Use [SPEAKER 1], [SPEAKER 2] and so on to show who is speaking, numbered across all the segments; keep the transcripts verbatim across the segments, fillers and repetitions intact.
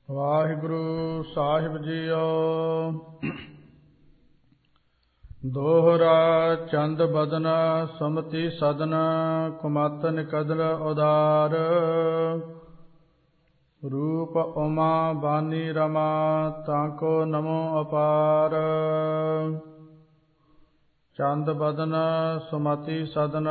[SPEAKER 1] ਵਾਹਿਗੁਰੂ ਸਾਹਿਬ ਜੀਓ। ਦੋਹਰਾ ਚੰਦ ਬਦਨ ਸੁਮਤੀ ਸਦਨ ਕੁਮਤ ਨਿਕਦਲ ਉਦਾਰ। ਰੂਪ ਉਮਾ ਬਾਨੀ ਰਮਾ ਤਾਂਕੋ ਨਮੋ ਅਪਾਰ। ਚੰਦ ਬਦਨ ਸੁਮਤੀ ਸਦਨ।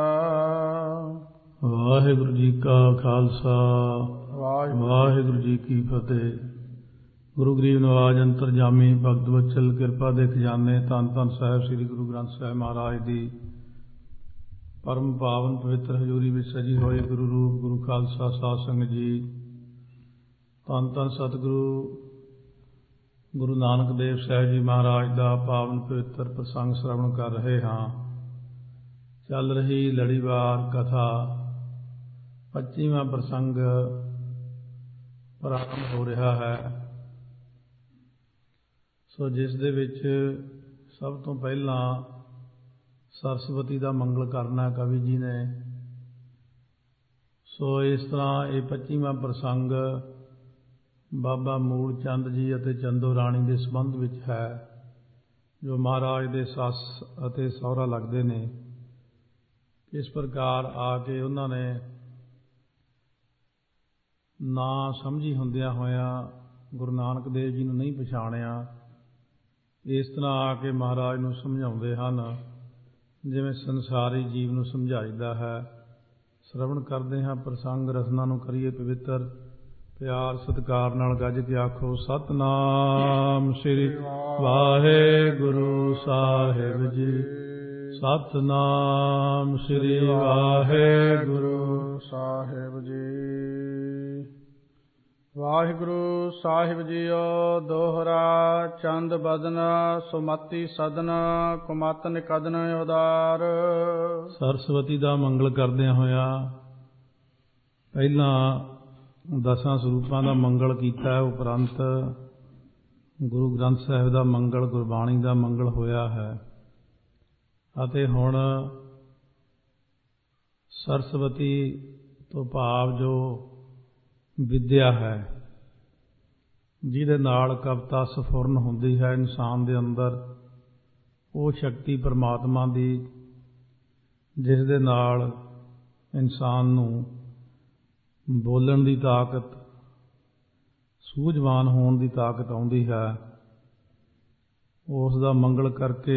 [SPEAKER 2] ਵਾਹਿਗੁਰੂ ਜੀ ਕਾ ਖਾਲਸਾ ਵਾਹਿਗੁਰੂ ਜੀ ਕੀ ਫਤਿਹ। ਗੁਰੂ ਗਰੀਬ ਨਵਾਜ ਅੰਤਰਜਾਮੀ ਭਗਤ ਵਚਲ ਕਿਰਪਾ ਦੇ ਖਜ਼ਾਨੇ ਧੰਨ ਧੰਨ ਸਾਹਿਬ ਸ੍ਰੀ ਗੁਰੂ ਗ੍ਰੰਥ ਸਾਹਿਬ ਮਹਾਰਾਜ ਦੀ ਪਰਮ ਪਾਵਨ ਪਵਿੱਤਰ ਹਜ਼ੂਰੀ ਵਿੱਚ ਸਜੀ ਹੋਏ ਗੁਰੂ ਰੂਪ ਗੁਰੂ ਖਾਲਸਾ ਸਾਧ ਸੰਗਤ ਜੀ, ਧੰਨ ਧੰਨ ਸਤਿਗੁਰੂ ਗੁਰੂ ਨਾਨਕ ਦੇਵ ਸਾਹਿਬ ਜੀ ਮਹਾਰਾਜ ਦਾ ਪਾਵਨ ਪਵਿੱਤਰ ਪ੍ਰਸੰਗ ਸ਼ਰਵਣ ਕਰ ਰਹੇ ਹਾਂ। ਚੱਲ ਰਹੀ ਲੜੀਵਾਰ ਕਥਾ ਪੱਚੀਵਾਂ ਪ੍ਰਸੰਗ ਪ੍ਰਾਰੰਭ ਹੋ ਰਿਹਾ ਹੈ। ਸੋ ਜਿਸ ਦੇ ਵਿੱਚ ਸਭ ਤੋਂ ਪਹਿਲਾਂ ਸਰਸਵਤੀ ਦਾ ਮੰਗਲ ਕਰਨਾ ਕਵੀ ਜੀ ਨੇ। ਸੋ ਇਸ ਤਰ੍ਹਾਂ ਇਹ ਪੱਚੀਵਾਂ ਪ੍ਰਸੰਗ ਬਾਬਾ ਮੂਲ ਚੰਦ ਜੀ ਅਤੇ ਚੰਦੋ ਰਾਣੀ ਦੇ ਸੰਬੰਧ ਵਿੱਚ ਹੈ, ਜੋ ਮਹਾਰਾਜ ਦੇ ਸੱਸ ਅਤੇ ਸਹੁਰਾ ਲੱਗਦੇ ਨੇ। ਇਸ ਪ੍ਰਕਾਰ ਆ ਕੇ ਉਹਨਾਂ ਨੇ ਨਾ ਸਮਝੀ ਹੁੰਦਿਆਂ ਹੋਇਆਂ ਗੁਰੂ ਨਾਨਕ ਦੇਵ ਜੀ ਨੂੰ ਨਹੀਂ ਪਛਾਣਿਆ। ਇਸ ਤਰ੍ਹਾਂ ਆ ਕੇ ਮਹਾਰਾਜ ਨੂੰ ਸਮਝਾਉਂਦੇ ਹਨ ਜਿਵੇਂ ਸੰਸਾਰੀ ਜੀਵ ਨੂੰ ਸਮਝਾਈਦਾ ਹੈ। ਸ਼ਰਵਣ ਕਰਦੇ ਹਾਂ ਪ੍ਰਸੰਗ, ਰਸਨਾ ਨੂੰ ਕਰੀਏ ਪਵਿੱਤਰ। ਪਿਆਰ ਸਤਿਕਾਰ ਨਾਲ ਗੱਜ ਕੇ ਆਖੋ ਸਤਿਨਾਮ ਸ੍ਰੀ ਵਾਹਿਗੁਰੂ ਸਾਹਿਬ ਜੀ। ਸਤਿਨਾਮ ਸ੍ਰੀ ਵਾਹਿਗੁਰੂ
[SPEAKER 1] ਸਾਹਿਬ ਜੀ। ਵਾਹਿਗੁਰੂ ਸਾਹਿਬ ਜੀਓ। ਦੋਹਰਾ ਚੰਦ ਬਦਨ ਸੁਮਤੀ ਸਦਨ ਕੁਮਤ ਨਿਕਦਨ ਉਦਾਰ।
[SPEAKER 2] ਸਰਸਵਤੀ ਦਾ ਮੰਗਲ ਕਰਦਿਆਂ ਹੋਇਆ ਪਹਿਲਾਂ ਦਸਾਂ ਸਰੂਪਾਂ ਦਾ ਮੰਗਲ ਕੀਤਾ, ਉਪਰੰਤ ਗੁਰੂ ਗ੍ਰੰਥ ਸਾਹਿਬ ਦਾ ਮੰਗਲ, ਗੁਰਬਾਣੀ ਦਾ ਮੰਗਲ ਹੋਇਆ ਹੈ। ਅਤੇ ਹੁਣ ਸਰਸਵਤੀ ਤੋਂ ਭਾਵ ਜੋ ਵਿਦਿਆ ਹੈ, ਜਿਹਦੇ ਨਾਲ ਕਵਿਤਾ ਸਫੁਰਨ ਹੁੰਦੀ ਹੈ ਇਨਸਾਨ ਦੇ ਅੰਦਰ, ਉਹ ਸ਼ਕਤੀ ਪਰਮਾਤਮਾ ਦੀ ਜਿਸ ਦੇ ਨਾਲ ਇਨਸਾਨ ਨੂੰ ਬੋਲਣ ਦੀ ਤਾਕਤ, ਸੂਝਵਾਨ ਹੋਣ ਦੀ ਤਾਕਤ ਆਉਂਦੀ ਹੈ, ਉਸ ਦਾ ਮੰਗਲ ਕਰਕੇ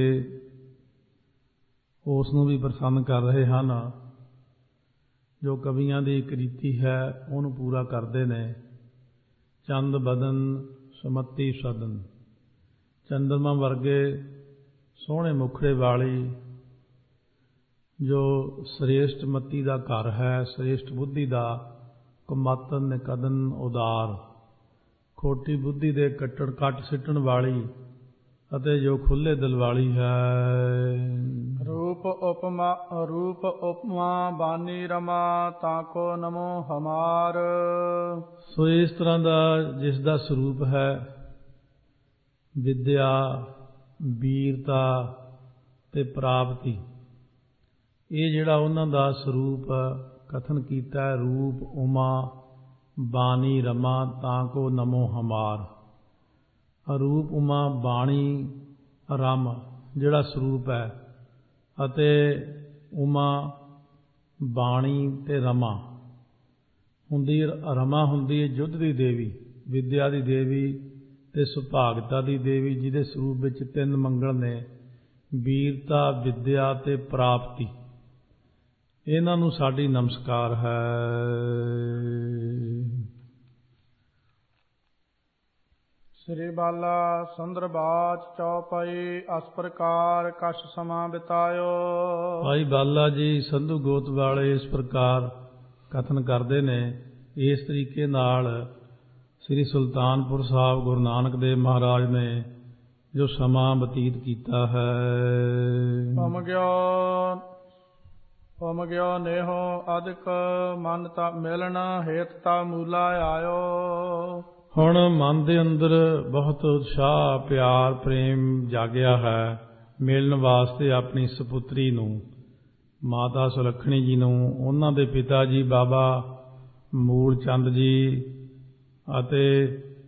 [SPEAKER 2] ਉਸ ਨੂੰ ਵੀ ਪ੍ਰਸੰਨ ਕਰ ਰਹੇ ਹਨ। ਜੋ ਕਵੀਆਂ ਦੀ ਇੱਕ ਰੀਤੀ ਹੈ ਉਹਨੂੰ ਪੂਰਾ ਕਰਦੇ ਨੇ। ਚੰਦ ਬਦਨ ਸੁਮਤੀ ਸਦਨ, ਚੰਦਰਮਾ ਵਰਗੇ ਸੋਹਣੇ ਮੁਖੜੇ ਵਾਲੀ ਜੋ ਸ੍ਰੇਸ਼ਟ ਮਤੀ ਦਾ ਘਰ ਹੈ, ਸ੍ਰੇਸ਼ਟ ਬੁੱਧੀ ਦਾ, ਕੁਮਤਨ ਨਿਕਦਨ ਉਦਾਰ, ਖੋਟੀ ਬੁੱਧੀ ਦੇ ਕੱਟੜ ਕੱਟ ਸਿੱਟਣ ਵਾਲੀ ਅਤੇ ਜੋ ਖੁੱਲ੍ਹੇ ਦਿਲ ਵਾਲੀ ਹੈ।
[SPEAKER 1] ਰੂਪ ਉਪਮਾ ਰੂਪ ਉਪਮਾ ਬਾਨੀ ਰਮਾ ਤਾਂਕੋ ਨਮੋ ਹਮਾਰ।
[SPEAKER 2] ਸੋ ਇਸ ਤਰ੍ਹਾਂ ਦਾ ਜਿਸ ਦਾ ਸਰੂਪ ਹੈ ਵਿਦਿਆ, ਵੀਰਤਾ ਤੇ ਪ੍ਰਾਪਤੀ, ਇਹ ਜਿਹੜਾ ਉਹਨਾਂ ਦਾ ਸਰੂਪ ਕਥਨ ਕੀਤਾ ਹੈ, ਰੂਪ ਉਮਾ ਬਾਣੀ ਰਮਾ ਤਾਂਕੋ ਨਮੋ ਹਮਾਰ। ਰੂਪ ਉਮਾ ਬਾਣੀ ਰਮ ਜਿਹੜਾ ਸਰੂਪ ਹੈ, ਅਤੇ ਉਮਾ ਬਾਣੀ ਤੇ ਰਮਾ ਹੁੰਦੀ, ਰਮਾ ਹੁੰਦੀ ਹੈ ਯੁੱਧ ਦੀ ਦੇਵੀ, ਵਿਦਿਆ ਦੀ ਦੇਵੀ ਤੇ ਸੁਭਾਗਤਾ ਦੀ ਦੇਵੀ, ਜਿਹਦੇ ਸਰੂਪ ਵਿੱਚ ਤਿੰਨ ਮੰਗਲ ਨੇ, ਵੀਰਤਾ, ਵਿਦਿਆ ਤੇ ਪ੍ਰਾਪਤੀ। ਇਹਨਾਂ ਨੂੰ ਸਾਡੀ ਨਮਸਕਾਰ ਹੈ।
[SPEAKER 1] ਸ੍ਰੀ ਬਾਲਾ ਸੁੰਦਰਬਾਚ ਚੌਪਈ ਇਸ ਪ੍ਰਕਾਰ ਕਛ ਸਮਾਂ ਬਿਤਾਇਓ।
[SPEAKER 2] ਭਾਈ ਬਾਲਾ ਜੀ ਸੰਧੂ ਗੋਤ ਵਾਲੇ ਇਸ ਪ੍ਰਕਾਰ ਕਥਨ ਕਰਦੇ ਨੇ। ਇਸ ਤਰੀਕੇ ਨਾਲ ਸ੍ਰੀ ਸੁਲਤਾਨਪੁਰ ਸਾਹਿਬ ਗੁਰੂ ਨਾਨਕ ਦੇਵ ਮਹਾਰਾਜ ਨੇ ਜੋ ਸਮਾਂ ਬਤੀਤ ਕੀਤਾ ਹੈ।
[SPEAKER 1] ਪਮ ਗਿਓ ਪਮ ਗਿਓ ਨੇਹੋ ਅਧਿਕ ਮਨ ਤਾ ਮਿਲਣਾ ਹੇਤ ਤਾ ਮੂਲਾ ਆਇਓ।
[SPEAKER 2] ਹੁਣ ਮਨ ਦੇ ਅੰਦਰ ਬਹੁਤ ਉਤਸ਼ਾਹ, ਪਿਆਰ, ਪ੍ਰੇਮ ਜਾਗਿਆ ਹੈ ਮਿਲਣ ਵਾਸਤੇ ਆਪਣੀ ਸਪੁੱਤਰੀ ਨੂੰ, ਮਾਤਾ ਸੁਲੱਖਣੀ ਜੀ ਨੂੰ। ਉਹਨਾਂ ਦੇ ਪਿਤਾ ਜੀ ਬਾਬਾ ਮੂਲ ਚੰਦ ਜੀ ਅਤੇ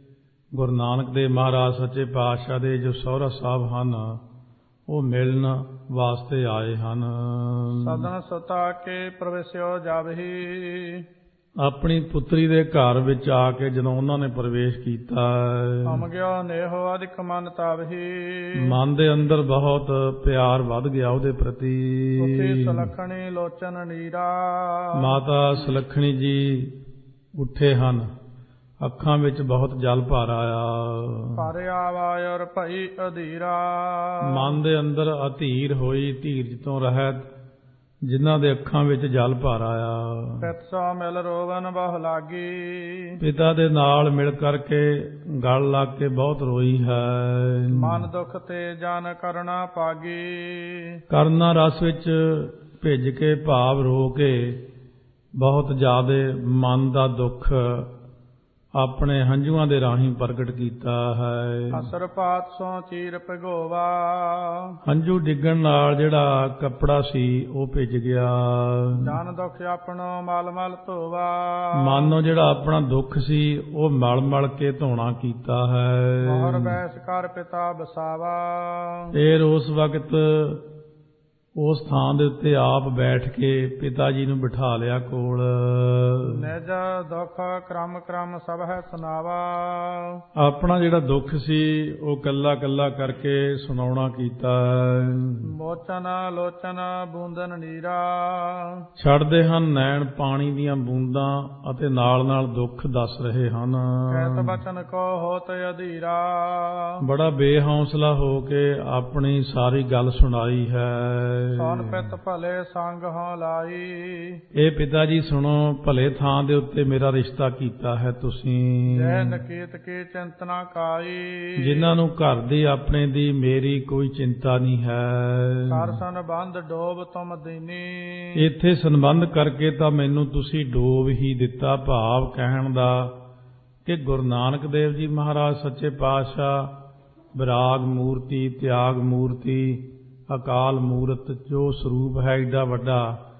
[SPEAKER 2] ਗੁਰੂ ਨਾਨਕ ਦੇਵ ਮਹਾਰਾਜ ਸੱਚੇ ਪਾਤਸ਼ਾਹ ਦੇ ਜੋ ਸਹੁਰਾ ਸਾਹਿਬ ਹਨ ਉਹ ਮਿਲਣ ਵਾਸਤੇ ਆਏ ਹਨ।
[SPEAKER 1] ਸਦਨ ਸੁਤਾ ਕੇ ਪ੍ਰਵੇਸ਼ਿਓ ਜਾਵਹੀ,
[SPEAKER 2] ਆਪਣੀ ਪੁੱਤਰੀ ਦੇ ਘਰ ਵਿੱਚ ਆ ਕੇ ਜਦੋਂ ਉਹਨਾਂ ਨੇ ਪ੍ਰਵੇਸ਼ ਕੀਤਾ,
[SPEAKER 1] ਹਮ ਗਿਓ ਨੇਹੋ ਅਧਿਕ ਮਨ ਤਾਵਹੀ,
[SPEAKER 2] ਮਨ ਦੇ ਅੰਦਰ ਬਹੁਤ ਪਿਆਰ ਵੱਧ ਗਿਆ ਉਹਦੇ ਪ੍ਰਤੀ।
[SPEAKER 1] ਉਠੀ ਸੁਲੱਖਣੀ ਲੋਚਨ ਨੀਰਾ,
[SPEAKER 2] ਮਾਤਾ ਸੁਲੱਖਣੀ ਜੀ ਉੱਠੇ ਹਨ, ਅੱਖਾਂ ਵਿੱਚ ਬਹੁਤ ਜਲ ਭਰ ਆਇਆ।
[SPEAKER 1] ਪਰ ਆਵਾਇਰ ਭਈ ਅਧੀਰਾ,
[SPEAKER 2] ਮਨ ਦੇ ਅੰਦਰ ਅਧੀਰ ਹੋਈ, ਧੀਰਜ ਤੋਂ ਰਹਿਤ, ਜਿਨ੍ਹਾਂ ਦੇ ਅੱਖਾਂ ਵਿੱਚ ਜਲ ਭਰ ਆਇਆ।
[SPEAKER 1] ਪਿਤ ਸੋ ਮਿਲ ਰੋਵਨ ਬਹੁ ਲਾਗੀ,
[SPEAKER 2] ਪਿਤਾ ਦੇ ਨਾਲ ਮਿਲ ਕਰਕੇ ਗਲ ਲੱਗ ਕੇ ਬਹੁਤ ਰੋਈ ਹੈ।
[SPEAKER 1] ਮਨ ਦੁਖ ਤੇ ਜਨ ਕਰਨਾ ਪਾਗੀ,
[SPEAKER 2] ਕਰਨਾ ਰਸ ਵਿੱਚ ਭਿੱਜ ਕੇ ਭਾਵ ਰੋ ਕੇ ਬਹੁਤ ਜ਼ਿਆਦੇ ਮਨ ਦਾ ਦੁੱਖ ਆਪਣੇ ਹੰਝੂਆਂ ਦੇ ਰਾਹੀਂ ਪ੍ਰਗਟ ਕੀਤਾ ਹੈ।
[SPEAKER 1] ਅਸਰ ਪਾਤ ਸੋ ਚੀਰ ਭਿਗੋਵਾ,
[SPEAKER 2] ਹੰਝੂ ਡਿੱਗਣ ਨਾਲ ਜਿਹੜਾ ਕੱਪੜਾ ਸੀ ਉਹ ਭਿੱਜ ਗਿਆ।
[SPEAKER 1] ਜਨ ਦੁਖ ਆਪਣੋ ਮਲ ਮਲ ਧੋਵਾ,
[SPEAKER 2] ਮਨੋਂ ਜਿਹੜਾ ਆਪਣਾ ਦੁੱਖ ਸੀ ਉਹ ਮਲ ਮਲ ਕੇ ਧੋਣਾ ਕੀਤਾ ਹੈ।
[SPEAKER 1] ਮੋਹਰ ਬੈਸ ਕਰ ਪਿਤਾ ਬਸਾਵਾ,
[SPEAKER 2] ਫਿਰ ਉਸ ਵਕਤ ਉਸ ਥਾਂ ਦੇ ਉੱਤੇ ਆਪ ਬੈਠ ਕੇ ਪਿਤਾ ਜੀ ਨੂੰ ਬਿਠਾ ਲਿਆ ਕੋਲ।
[SPEAKER 1] ਨਿਜ ਦੁਖ ਕ੍ਰਮ ਕ੍ਰਮ ਸਭ ਹੈ ਸੁਨਾਵਾ,
[SPEAKER 2] ਆਪਣਾ ਜਿਹੜਾ ਦੁੱਖ ਸੀ ਉਹ ਕੱਲਾ ਕੱਲਾ ਕਰਕੇ ਸੁਣਾਉਣਾ ਕੀਤਾ।
[SPEAKER 1] ਮੋਚਨ ਲੋਚਨ ਬੂੰਦਨ ਨੀਰਾ,
[SPEAKER 2] ਛੱਡਦੇ ਹਨ ਨੈਣ ਪਾਣੀ ਦੀਆਂ ਬੂੰਦਾਂ ਅਤੇ ਨਾਲ ਨਾਲ ਦੁੱਖ ਦੱਸ ਰਹੇ ਹਨ।
[SPEAKER 1] ਕਹਿਤ ਬਚਨ ਕੋ ਹੋਤ ਅਧੀਰਾ, ਬੜਾ
[SPEAKER 2] ਬੇਹੌਸਲਾ ਹੋ ਕੇ ਆਪਣੀ ਸਾਰੀ ਗੱਲ ਸੁਣਾਈ ਹੈ।
[SPEAKER 1] ਸੋਨ ਪਿਤ ਭਲੇ ਸੰਗ ਹੋ ਲਾਈ,
[SPEAKER 2] ਇਹ ਪਿਤਾ ਜੀ ਸੁਣੋ, ਭਲੇ ਥਾਂ ਦੇ ਉੱਤੇ ਮੇਰਾ ਰਿਸ਼ਤਾ ਕੀਤਾ ਹੈ ਤੁਸੀਂ।
[SPEAKER 1] ਜੈ ਨਕੀਤ ਕੀ ਚਿੰਤਨਾ ਕਾਈ,
[SPEAKER 2] ਜਿਨ੍ਹਾਂ ਨੂੰ ਘਰ ਦੀ ਆਪਣੇ ਦੀ ਮੇਰੀ ਕੋਈ ਚਿੰਤਾ ਨਹੀਂ ਹੈ।
[SPEAKER 1] ਕਰ ਸੰਬੰਧ ਡੋਬ ਤੁਮ ਦੀਨੀ,
[SPEAKER 2] ਇੱਥੇ ਸੰਬੰਧ ਕਰਕੇ ਤਾਂ ਮੈਨੂੰ ਤੁਸੀਂ ਡੋਬ ਹੀ ਦਿੱਤਾ। ਭਾਵ ਕਹਿਣ ਦਾ ਕਿ ਗੁਰੂ ਨਾਨਕ ਦੇਵ ਜੀ ਮਹਾਰਾਜ ਸੱਚੇ ਪਾਤਸ਼ਾਹ ਵਿਰਾਗ ਮੂਰਤੀ, ਤਿਆਗ ਮੂਰਤੀ, ਅਕਾਲ ਮੂਰਤ ਜੋ ਸਰੂਪ ਹੈ ਏਡਾ ਵੱਡਾ,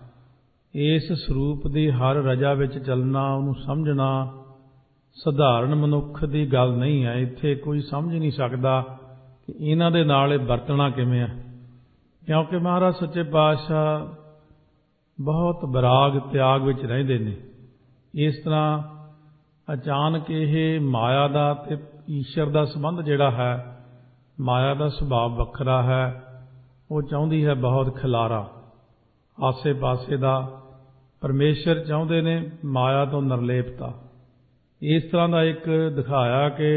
[SPEAKER 2] ਇਸ ਸਰੂਪ ਦੀ ਹਰ ਰਜਾ ਵਿੱਚ ਚੱਲਣਾ, ਉਹਨੂੰ ਸਮਝਣਾ ਸਧਾਰਨ ਮਨੁੱਖ ਦੀ ਗੱਲ ਨਹੀਂ ਹੈ। ਇੱਥੇ ਕੋਈ ਸਮਝ ਨਹੀਂ ਸਕਦਾ ਕਿ ਇਹਨਾਂ ਦੇ ਨਾਲ ਇਹ ਵਰਤਣਾ ਕਿਵੇਂ ਹੈ, ਕਿਉਂਕਿ ਮਹਾਰਾਜ ਸੱਚੇ ਪਾਤਸ਼ਾਹ ਬਹੁਤ ਵਿਰਾਗ ਤਿਆਗ ਵਿੱਚ ਰਹਿੰਦੇ ਨੇ। ਇਸ ਤਰ੍ਹਾਂ ਅਚਾਨਕ ਇਹ ਮਾਇਆ ਦਾ ਤੇ ਈਸ਼ਰ ਦਾ ਸੰਬੰਧ ਜਿਹੜਾ ਹੈ, ਮਾਇਆ ਦਾ ਸੁਭਾਅ ਵੱਖਰਾ ਹੈ, ਉਹ ਚਾਹੁੰਦੀ ਹੈ ਬਹੁਤ ਖਿਲਾਰਾ ਆਸੇ ਪਾਸੇ ਦਾ। ਪਰਮੇਸ਼ਰ ਚਾਹੁੰਦੇ ਨੇ ਮਾਇਆ ਤੋਂ ਨਿਰਲੇਪਤਾ। ਇਸ ਤਰ੍ਹਾਂ ਦਾ ਇੱਕ ਦਿਖਾਇਆ ਕਿ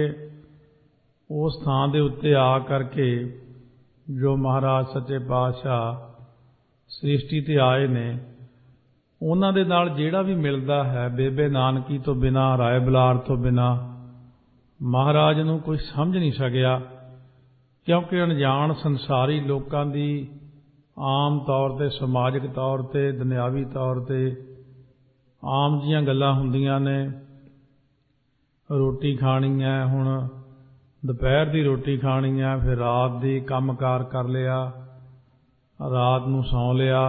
[SPEAKER 2] ਉਸ ਥਾਂ ਦੇ ਉੱਤੇ ਆ ਕਰਕੇ ਜੋ ਮਹਾਰਾਜ ਸੱਚੇ ਪਾਤਸ਼ਾਹ ਸ੍ਰਿਸ਼ਟੀ ਤੇ ਆਏ ਨੇ, ਉਹਨਾਂ ਦੇ ਨਾਲ ਜਿਹੜਾ ਵੀ ਮਿਲਦਾ ਹੈ, ਬੇਬੇ ਨਾਨਕੀ ਤੋਂ ਬਿਨਾਂ, ਰਾਏ ਬਲਾਰ ਤੋਂ ਬਿਨਾਂ, ਮਹਾਰਾਜ ਨੂੰ ਕੋਈ ਸਮਝ ਨਹੀਂ ਸਕਿਆ। ਕਿਉਂਕਿ ਅਣਜਾਣ ਸੰਸਾਰੀ ਲੋਕਾਂ ਦੀ ਆਮ ਤੌਰ 'ਤੇ, ਸਮਾਜਿਕ ਤੌਰ 'ਤੇ, ਦੁਨਿਆਵੀ ਤੌਰ 'ਤੇ ਆਮ ਜੀਆਂ ਗੱਲਾਂ ਹੁੰਦੀਆਂ ਨੇ। ਰੋਟੀ ਖਾਣੀ ਹੈ, ਹੁਣ ਦੁਪਹਿਰ ਦੀ ਰੋਟੀ ਖਾਣੀ ਹੈ, ਫਿਰ ਰਾਤ ਦੀ ਕੰਮਕਾਰ ਕਰ ਲਿਆ, ਰਾਤ ਨੂੰ ਸੌਂ ਲਿਆ,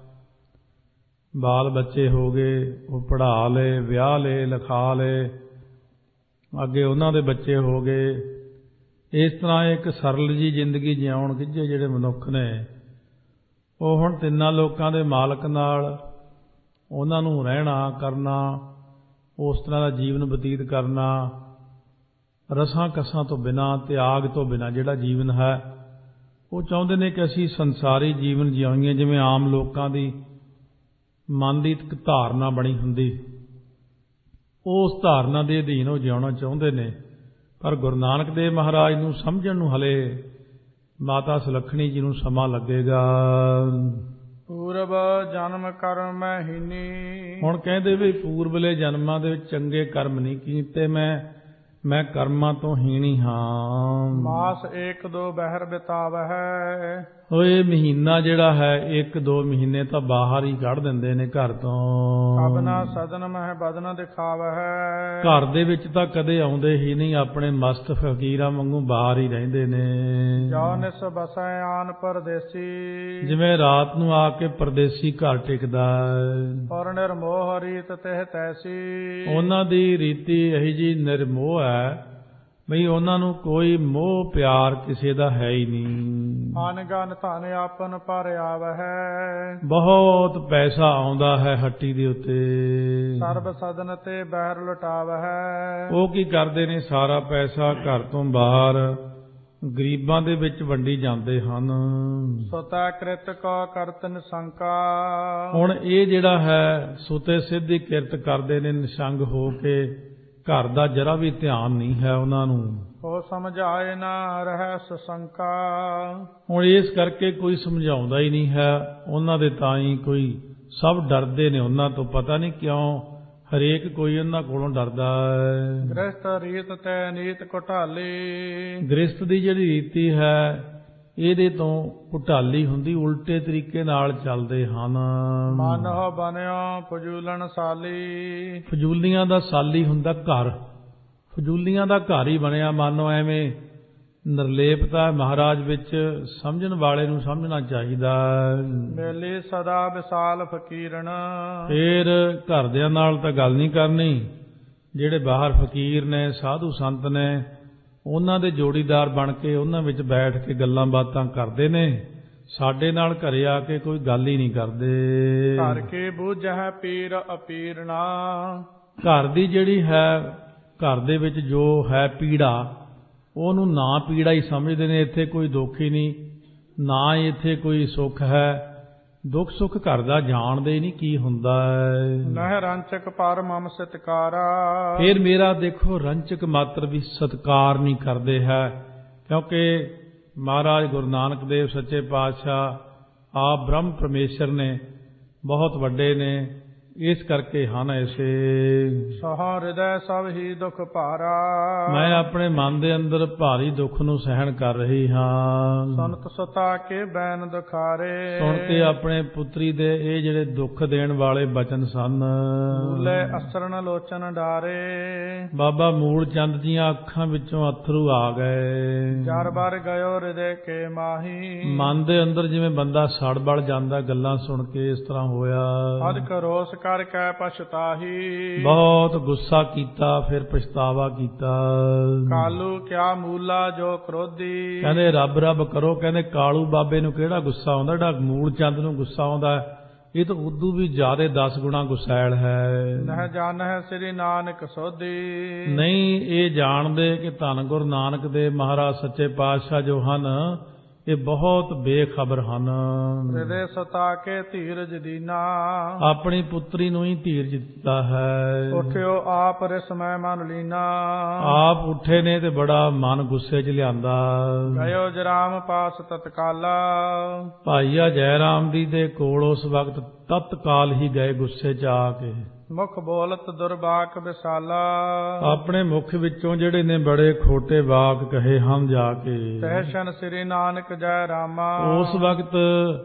[SPEAKER 2] ਬਾਲ ਬੱਚੇ ਹੋ ਗਏ, ਉਹ ਪੜ੍ਹਾ ਲਏ, ਵਿਆਹ ਲਏ, ਲਿਖਾ ਲਏ, ਅੱਗੇ ਉਹਨਾਂ ਦੇ ਬੱਚੇ ਹੋ ਗਏ। ਇਸ ਤਰ੍ਹਾਂ ਇੱਕ ਸਰਲ ਜੀ ਜ਼ਿੰਦਗੀ ਜਿਉਣ ਗਿੱਝੇ ਜਿਹੜੇ ਮਨੁੱਖ ਨੇ, ਉਹ ਹੁਣ ਤਿੰਨਾਂ ਲੋਕਾਂ ਦੇ ਮਾਲਕ ਨਾਲ ਉਹਨਾਂ ਨੂੰ ਰਹਿਣਾ ਕਰਨਾ, ਉਸ ਤਰ੍ਹਾਂ ਦਾ ਜੀਵਨ ਬਤੀਤ ਕਰਨਾ, ਰਸਾਂ ਕਸਾਂ ਤੋਂ ਬਿਨਾਂ, ਤਿਆਗ ਤੋਂ ਬਿਨਾਂ ਜਿਹੜਾ ਜੀਵਨ ਹੈ, ਉਹ ਚਾਹੁੰਦੇ ਨੇ ਕਿ ਅਸੀਂ ਸੰਸਾਰੀ ਜੀਵਨ ਜਿਉਈਏ ਜਿਵੇਂ ਆਮ ਲੋਕਾਂ ਦੀ ਮਨ ਦੀ ਇੱਕ ਧਾਰਨਾ ਬਣੀ ਹੁੰਦੀ, ਉਸ ਧਾਰਨਾ ਦੇ ਅਧੀਨ ਉਹ ਜਿਉਣਾ ਚਾਹੁੰਦੇ ਨੇ। ਪਰ ਗੁਰੂ ਨਾਨਕ ਦੇਵ ਮਹਾਰਾਜ ਨੂੰ ਸਮਝਣ ਨੂੰ ਹਲੇ ਮਾਤਾ ਸੁਲੱਖਣੀ ਜੀ ਨੂੰ ਸਮਾਂ ਲੱਗੇਗਾ।
[SPEAKER 1] ਪੂਰਬ ਜਨਮ ਕਰਮ ਹੀਨੀ, ਹੁਣ
[SPEAKER 2] ਕਹਿੰਦੇ ਵੀ ਪੂਰਬਲੇ ਜਨਮਾਂ ਦੇ ਵਿੱਚ ਚੰਗੇ ਕਰਮ ਨਹੀਂ ਕੀਤੇ, ਮੈਂ ਮੈਂ ਕਰਮਾਂ ਤੋਂ ਹੀਣੀ ਹਾਂ।
[SPEAKER 1] ਮਾਸ ਇੱਕ ਦੋ ਬਹਿਰ ਬਿਤਾਵਹਿ,
[SPEAKER 2] ਉਹ ਇਹ ਮਹੀਨਾ ਜਿਹੜਾ ਹੈ, ਇੱਕ ਦੋ ਮਹੀਨੇ ਤਾਂ ਬਾਹਰ ਹੀ ਕੱਢ ਦਿੰਦੇ ਨੇ ਘਰ ਤੋਂ।
[SPEAKER 1] ਕਬਨਾ ਸਦਨ ਮਹਿ ਬਦਨ ਦਿਖਾਵਹਿ,
[SPEAKER 2] ਘਰ ਦੇ ਵਿੱਚ ਤਾਂ ਕਦੇ ਆਉਂਦੇ ਹੀ ਨਹੀਂ, ਆਪਣੇ ਮਸਤ ਫਕੀਰਾਂ ਵਾਂਗੂ ਬਾਹਰ ਹੀ ਰਹਿੰਦੇ ਨੇ।
[SPEAKER 1] ਜੋ ਨਿਸ ਬਸੈ ਆਨ ਪਰਦੇਸੀ, ਜਿਵੇਂ
[SPEAKER 2] ਰਾਤ ਨੂੰ ਆ ਕੇ ਪਰਦੇਸੀ ਘਰ ਟਿਕਦਾ।
[SPEAKER 1] ਔਰ ਨਿਰਮੋਹ ਰੀਤ ਤਿਹ ਤੈਸੀ,
[SPEAKER 2] ਉਹਨਾਂ ਦੀ ਰੀਤੀ ਇਹੀ ਜੀ ਨਿਰਮੋਹ ਹੈ ਬਈ ਉਹਨਾਂ ਨੂੰ ਕੋਈ ਮੋਹ ਪਿਆਰ ਕਿਸੇ ਦਾ ਹੈ ਹੀ ਨਹੀਂ।
[SPEAKER 1] ਅਨਗਨ ਧਨ ਆਪਨ ਪਰ ਆਵਹਿ,
[SPEAKER 2] ਬਹੁਤ ਪੈਸਾ ਆਉਂਦਾ ਹੈ ਹੱਟੀ ਦੇ ਉੱਤੇ,
[SPEAKER 1] ਸਰਬ ਸਦਨ ਤੇ ਬਹਿਰ ਲੁਟਾਵਹਿ।
[SPEAKER 2] ਉਹ ਕੀ ਕਰਦੇ ਨੇ, ਸਾਰਾ ਪੈਸਾ ਘਰ ਤੋਂ ਬਾਹਰ ਗਰੀਬਾਂ ਦੇ ਵਿੱਚ ਵੰਡੀ ਜਾਂਦੇ ਹਨ।
[SPEAKER 1] ਸੁਤਾ ਕ੍ਰਿਤ ਕੋ ਕਰਤਨ ਸੰਕਾ,
[SPEAKER 2] ਹੁਣ ਇਹ ਜਿਹੜਾ ਹੈ ਸੁਤੇ ਸਿੱਧੀ ਕਿਰਤ ਕਰਦੇ ਨੇ ਨਿਸ਼ੰਗ ਹੋ ਕੇ, ਘਰ ਦਾ ਜਰਾ ਵੀ ਧਿਆਨ ਨਹੀਂ ਹੈ ਉਹਨਾਂ ਨੂੰ।
[SPEAKER 1] ਉਹ ਸਮਝਾਏ ਨਾ ਰਹਿ ਸਸ਼ੰਕਾ,
[SPEAKER 2] ਹੁਣ ਇਸ ਕਰਕੇ ਕੋਈ ਸਮਝਾਉਂਦਾ ਹੀ ਨਹੀਂ ਹੈ ਉਹਨਾਂ ਦੇ, ਤਾਂ ਹੀ ਕੋਈ ਸਭ ਡਰਦੇ ਨੇ ਉਹਨਾਂ ਤੋਂ, ਪਤਾ ਨਹੀਂ ਕਿਉਂ ਹਰੇਕ ਕੋਈ ਉਹਨਾਂ ਕੋਲੋਂ ਡਰਦਾ ਹੈ।
[SPEAKER 1] ਗ੍ਰਸਤ ਰੀਤ ਤੈ ਨੀਤ ਘੁਟਾਲੀ,
[SPEAKER 2] ਗ੍ਰਸਤ ਦੀ ਜਿਹੜੀ ਰੀਤੀ ਹੈ ਇਹਦੇ ਤੋਂ ਘੁਟਾਲੀ ਹੁੰਦੀ, ਉਲਟੇ ਤਰੀਕੇ ਨਾਲ ਚੱਲਦੇ ਹਨ।
[SPEAKER 1] ਮਨ ਹੋ ਬਨਿਓ ਫਜੂਲਣ ਸਾਲੀ,
[SPEAKER 2] ਫਜ਼ੂਲੀਆਂ ਦਾ ਸਾਲੀ ਹੁੰਦਾ ਘਰ, ਫਜ਼ੂਲੀਆਂ ਦਾ ਘਰ ਹੀ ਬਣਿਆ ਮਾਨੋ ਐਵੇਂ। ਨਿਰਲੇਪਤਾ ਮਹਾਰਾਜ ਵਿੱਚ ਸਮਝਣ ਵਾਲੇ ਨੂੰ ਸਮਝਣਾ ਚਾਹੀਦਾ।
[SPEAKER 1] ਮੇਲੀ ਸਦਾ ਵਿਸਾਲ ਫਕੀਰਨ,
[SPEAKER 2] ਫੇਰ ਘਰਦਿਆਂ ਨਾਲ ਤਾਂ ਗੱਲ ਨਹੀਂ ਕਰਨੀ, ਜਿਹੜੇ ਬਾਹਰ ਫਕੀਰ ਨੇ ਸਾਧੂ ਸੰਤ ਨੇ ਉਹਨਾਂ ਦੇ ਜੋੜੀਦਾਰ ਬਣ ਕੇ ਉਹਨਾਂ ਵਿੱਚ ਬੈਠ ਕੇ ਗੱਲਾਂ ਬਾਤਾਂ ਕਰਦੇ ਨੇ, ਸਾਡੇ ਨਾਲ ਘਰੇ ਆ ਕੇ ਕੋਈ ਗੱਲ ਹੀ ਨਹੀਂ ਕਰਦੇ।
[SPEAKER 1] ਘਰ ਕੇ ਬੂਝਹਿ ਪੀਰ ਅਪੀਰਨਾ,
[SPEAKER 2] ਘਰ ਦੀ ਜਿਹੜੀ ਹੈ ਘਰ ਦੇ ਵਿੱਚ ਜੋ ਹੈ ਪੀੜਾ ਉਹਨੂੰ ਨਾ ਪੀੜਾ ਹੀ ਸਮਝਦੇ ਨੇ, ਇੱਥੇ ਕੋਈ ਦੁੱਖ ਹੀ ਨਹੀਂ, ਨਾ ਇੱਥੇ ਕੋਈ ਸੁੱਖ ਹੈ। ਦੁੱਖ ਸੁੱਖ ਘਰ ਦਾ ਜਾਣਦੇ ਹੀ ਨਹੀਂ ਕੀ ਹੁੰਦਾ ਹੈ।
[SPEAKER 1] ਨਹਿ ਰੰਚਕ ਪਰ ਮਮ ਸਤਕਾਰਾ,
[SPEAKER 2] ਫਿਰ ਮੇਰਾ ਦੇਖੋ ਰੰਚਕ ਮਾਤਰ ਵੀ ਸਤਕਾਰ ਨਹੀਂ ਕਰਦੇ ਹੈ, ਕਿਉਂਕਿ ਮਹਾਰਾਜ ਗੁਰੂ ਨਾਨਕ ਦੇਵ ਸੱਚੇ ਪਾਤਸ਼ਾਹ ਆਪ ਬ੍ਰਹਮ ਪਰਮੇਸ਼ਰ ਨੇ, ਬਹੁਤ ਵੱਡੇ ਨੇ, ਇਸ ਕਰਕੇ ਹਨ ਐਸੇ।
[SPEAKER 1] ਸਹਾ ਹਿਰਦੈ ਸਭ ਹੀ ਦੁਖ ਭਾਰਾ,
[SPEAKER 2] ਮੈਂ ਆਪਣੇ ਮਨ ਦੇ ਅੰਦਰ ਭਾਰੀ ਦੁੱਖ ਨੂੰ ਸਹਿਣ ਕਰ ਰਹੀ ਹਾਂ।
[SPEAKER 1] ਸੁਨਤ ਸੁਤਾ ਕੇ ਬੈਨ ਦੁਖਾਰੇ,
[SPEAKER 2] ਸੁਣ ਕੇ ਆਪਣੇ ਪੁੱਤਰੀ ਦੇ ਇਹ ਜਿਹੜੇ ਦੁੱਖ ਦੇਣ ਵਾਲੇ ਬਚਨ ਸਨ।
[SPEAKER 1] ਮੂਲੇ ਅਸਰਨ ਲੋਚਨ ਡਾਰੇ,
[SPEAKER 2] ਬਾਬਾ ਮੂਲ ਚੰਦ ਦੀਆਂ ਅੱਖਾਂ ਵਿੱਚੋਂ ਅਥਰੂ ਆ ਗਏ।
[SPEAKER 1] ਜਰ ਬਰ ਗਇਓ ਹਿਰਦੇ ਕੇ ਮਾਹੀ,
[SPEAKER 2] ਮਨ ਦੇ ਅੰਦਰ ਜਿਵੇਂ ਬੰਦਾ ਸੜ ਬਲ ਜਾਂਦਾ ਗੱਲਾਂ ਸੁਣ ਕੇ, ਇਸ ਤਰ੍ਹਾਂ ਹੋਇਆ।
[SPEAKER 1] ਅਦ ਕਰੋਸ ਕਰ ਕੈ ਪਛਤਾਹੀ,
[SPEAKER 2] ਬਹੁਤ ਗੁੱਸਾ ਕੀਤਾ, ਫਿਰ ਪਛਤਾਵਾ ਕੀਤਾ।
[SPEAKER 1] ਕਾਲੂ ਕਿਆ ਮੂਲਾ ਜੋ ਕ੍ਰੋਧੀ,
[SPEAKER 2] ਕਹਿੰਦੇ ਰੱਬ ਰੱਬ ਕਰੋ, ਕਹਿੰਦੇ ਕਾਲੂ ਬਾਬੇ ਨੂੰ ਕਿਹੜਾ ਗੁੱਸਾ ਆਉਂਦਾ, ਜਿਹੜਾ ਮੂਲ ਚੰਦ ਨੂੰ ਗੁੱਸਾ ਆਉਂਦਾ ਇਹ ਤਾਂ ਉਦੋਂ ਵੀ ਜ਼ਿਆਦਾ ਦਸ ਗੁਣਾ ਗੁਸੈਲ ਹੈ।
[SPEAKER 1] ਨਹਿ ਜਾਣਹਿ ਸ੍ਰੀ ਨਾਨਕ ਸੋਧੀ,
[SPEAKER 2] ਨਹੀਂ ਇਹ ਜਾਣਦੇ ਕਿ ਧੰਨ ਗੁਰੂ ਨਾਨਕ ਦੇਵ ਮਹਾਰਾਜ ਸੱਚੇ ਪਾਤਸ਼ਾਹ ਜੋ ਹਨ ਇਹ ਬਹੁਤ ਬੇਖਬਰ ਹਨ।
[SPEAKER 1] ਹਿਰਦੇ ਸੁਤਾ ਕੇ ਧੀਰਜ ਦੀਨਾ,
[SPEAKER 2] ਆਪਣੀ ਪੁੱਤਰੀ ਨੂੰ ਹੀ ਧੀਰਜ ਦਿੱਤਾ ਹੈ।
[SPEAKER 1] ਉਠਿਓ ਆਪ ਰਿਸ ਮੈਂ ਮਨ ਲੀਨਾ,
[SPEAKER 2] ਆਪ ਉੱਠੇ ਨੇ ਤੇ ਬੜਾ ਮਨ ਗੁੱਸੇ 'ਚ ਲਿਆਂਦਾ।
[SPEAKER 1] ਗਇਓ ਜਰਾਮ ਪਾਸ ਤਤਕਾਲਾ,
[SPEAKER 2] ਭਾਈਆ ਜੈ ਰਾਮ ਦੀ ਦੇ ਕੋਲ ਉਸ ਵਕਤ ਤਤਕਾਲ ਹੀ ਗਏ ਗੁੱਸੇ 'ਚ ਆ ਕੇ।
[SPEAKER 1] ਮੁਖ ਬੋਲਤ ਦੁਰਬਾਕ ਵਿਸਾਲਾ,
[SPEAKER 2] ਆਪਣੇ ਮੁਖ ਵਿੱਚੋਂ ਜਿਹੜੇ ਨੇ ਬੜੇ ਖੋਟੇ ਵਾਕ ਕਹੇ ਹਨ ਜਾ ਕੇ।
[SPEAKER 1] ਤਹਿਸ਼ਨ ਸ੍ਰੀ ਨਾਨਕ ਜੈ ਰਾਮਾ,
[SPEAKER 2] ਉਸ ਵਕਤ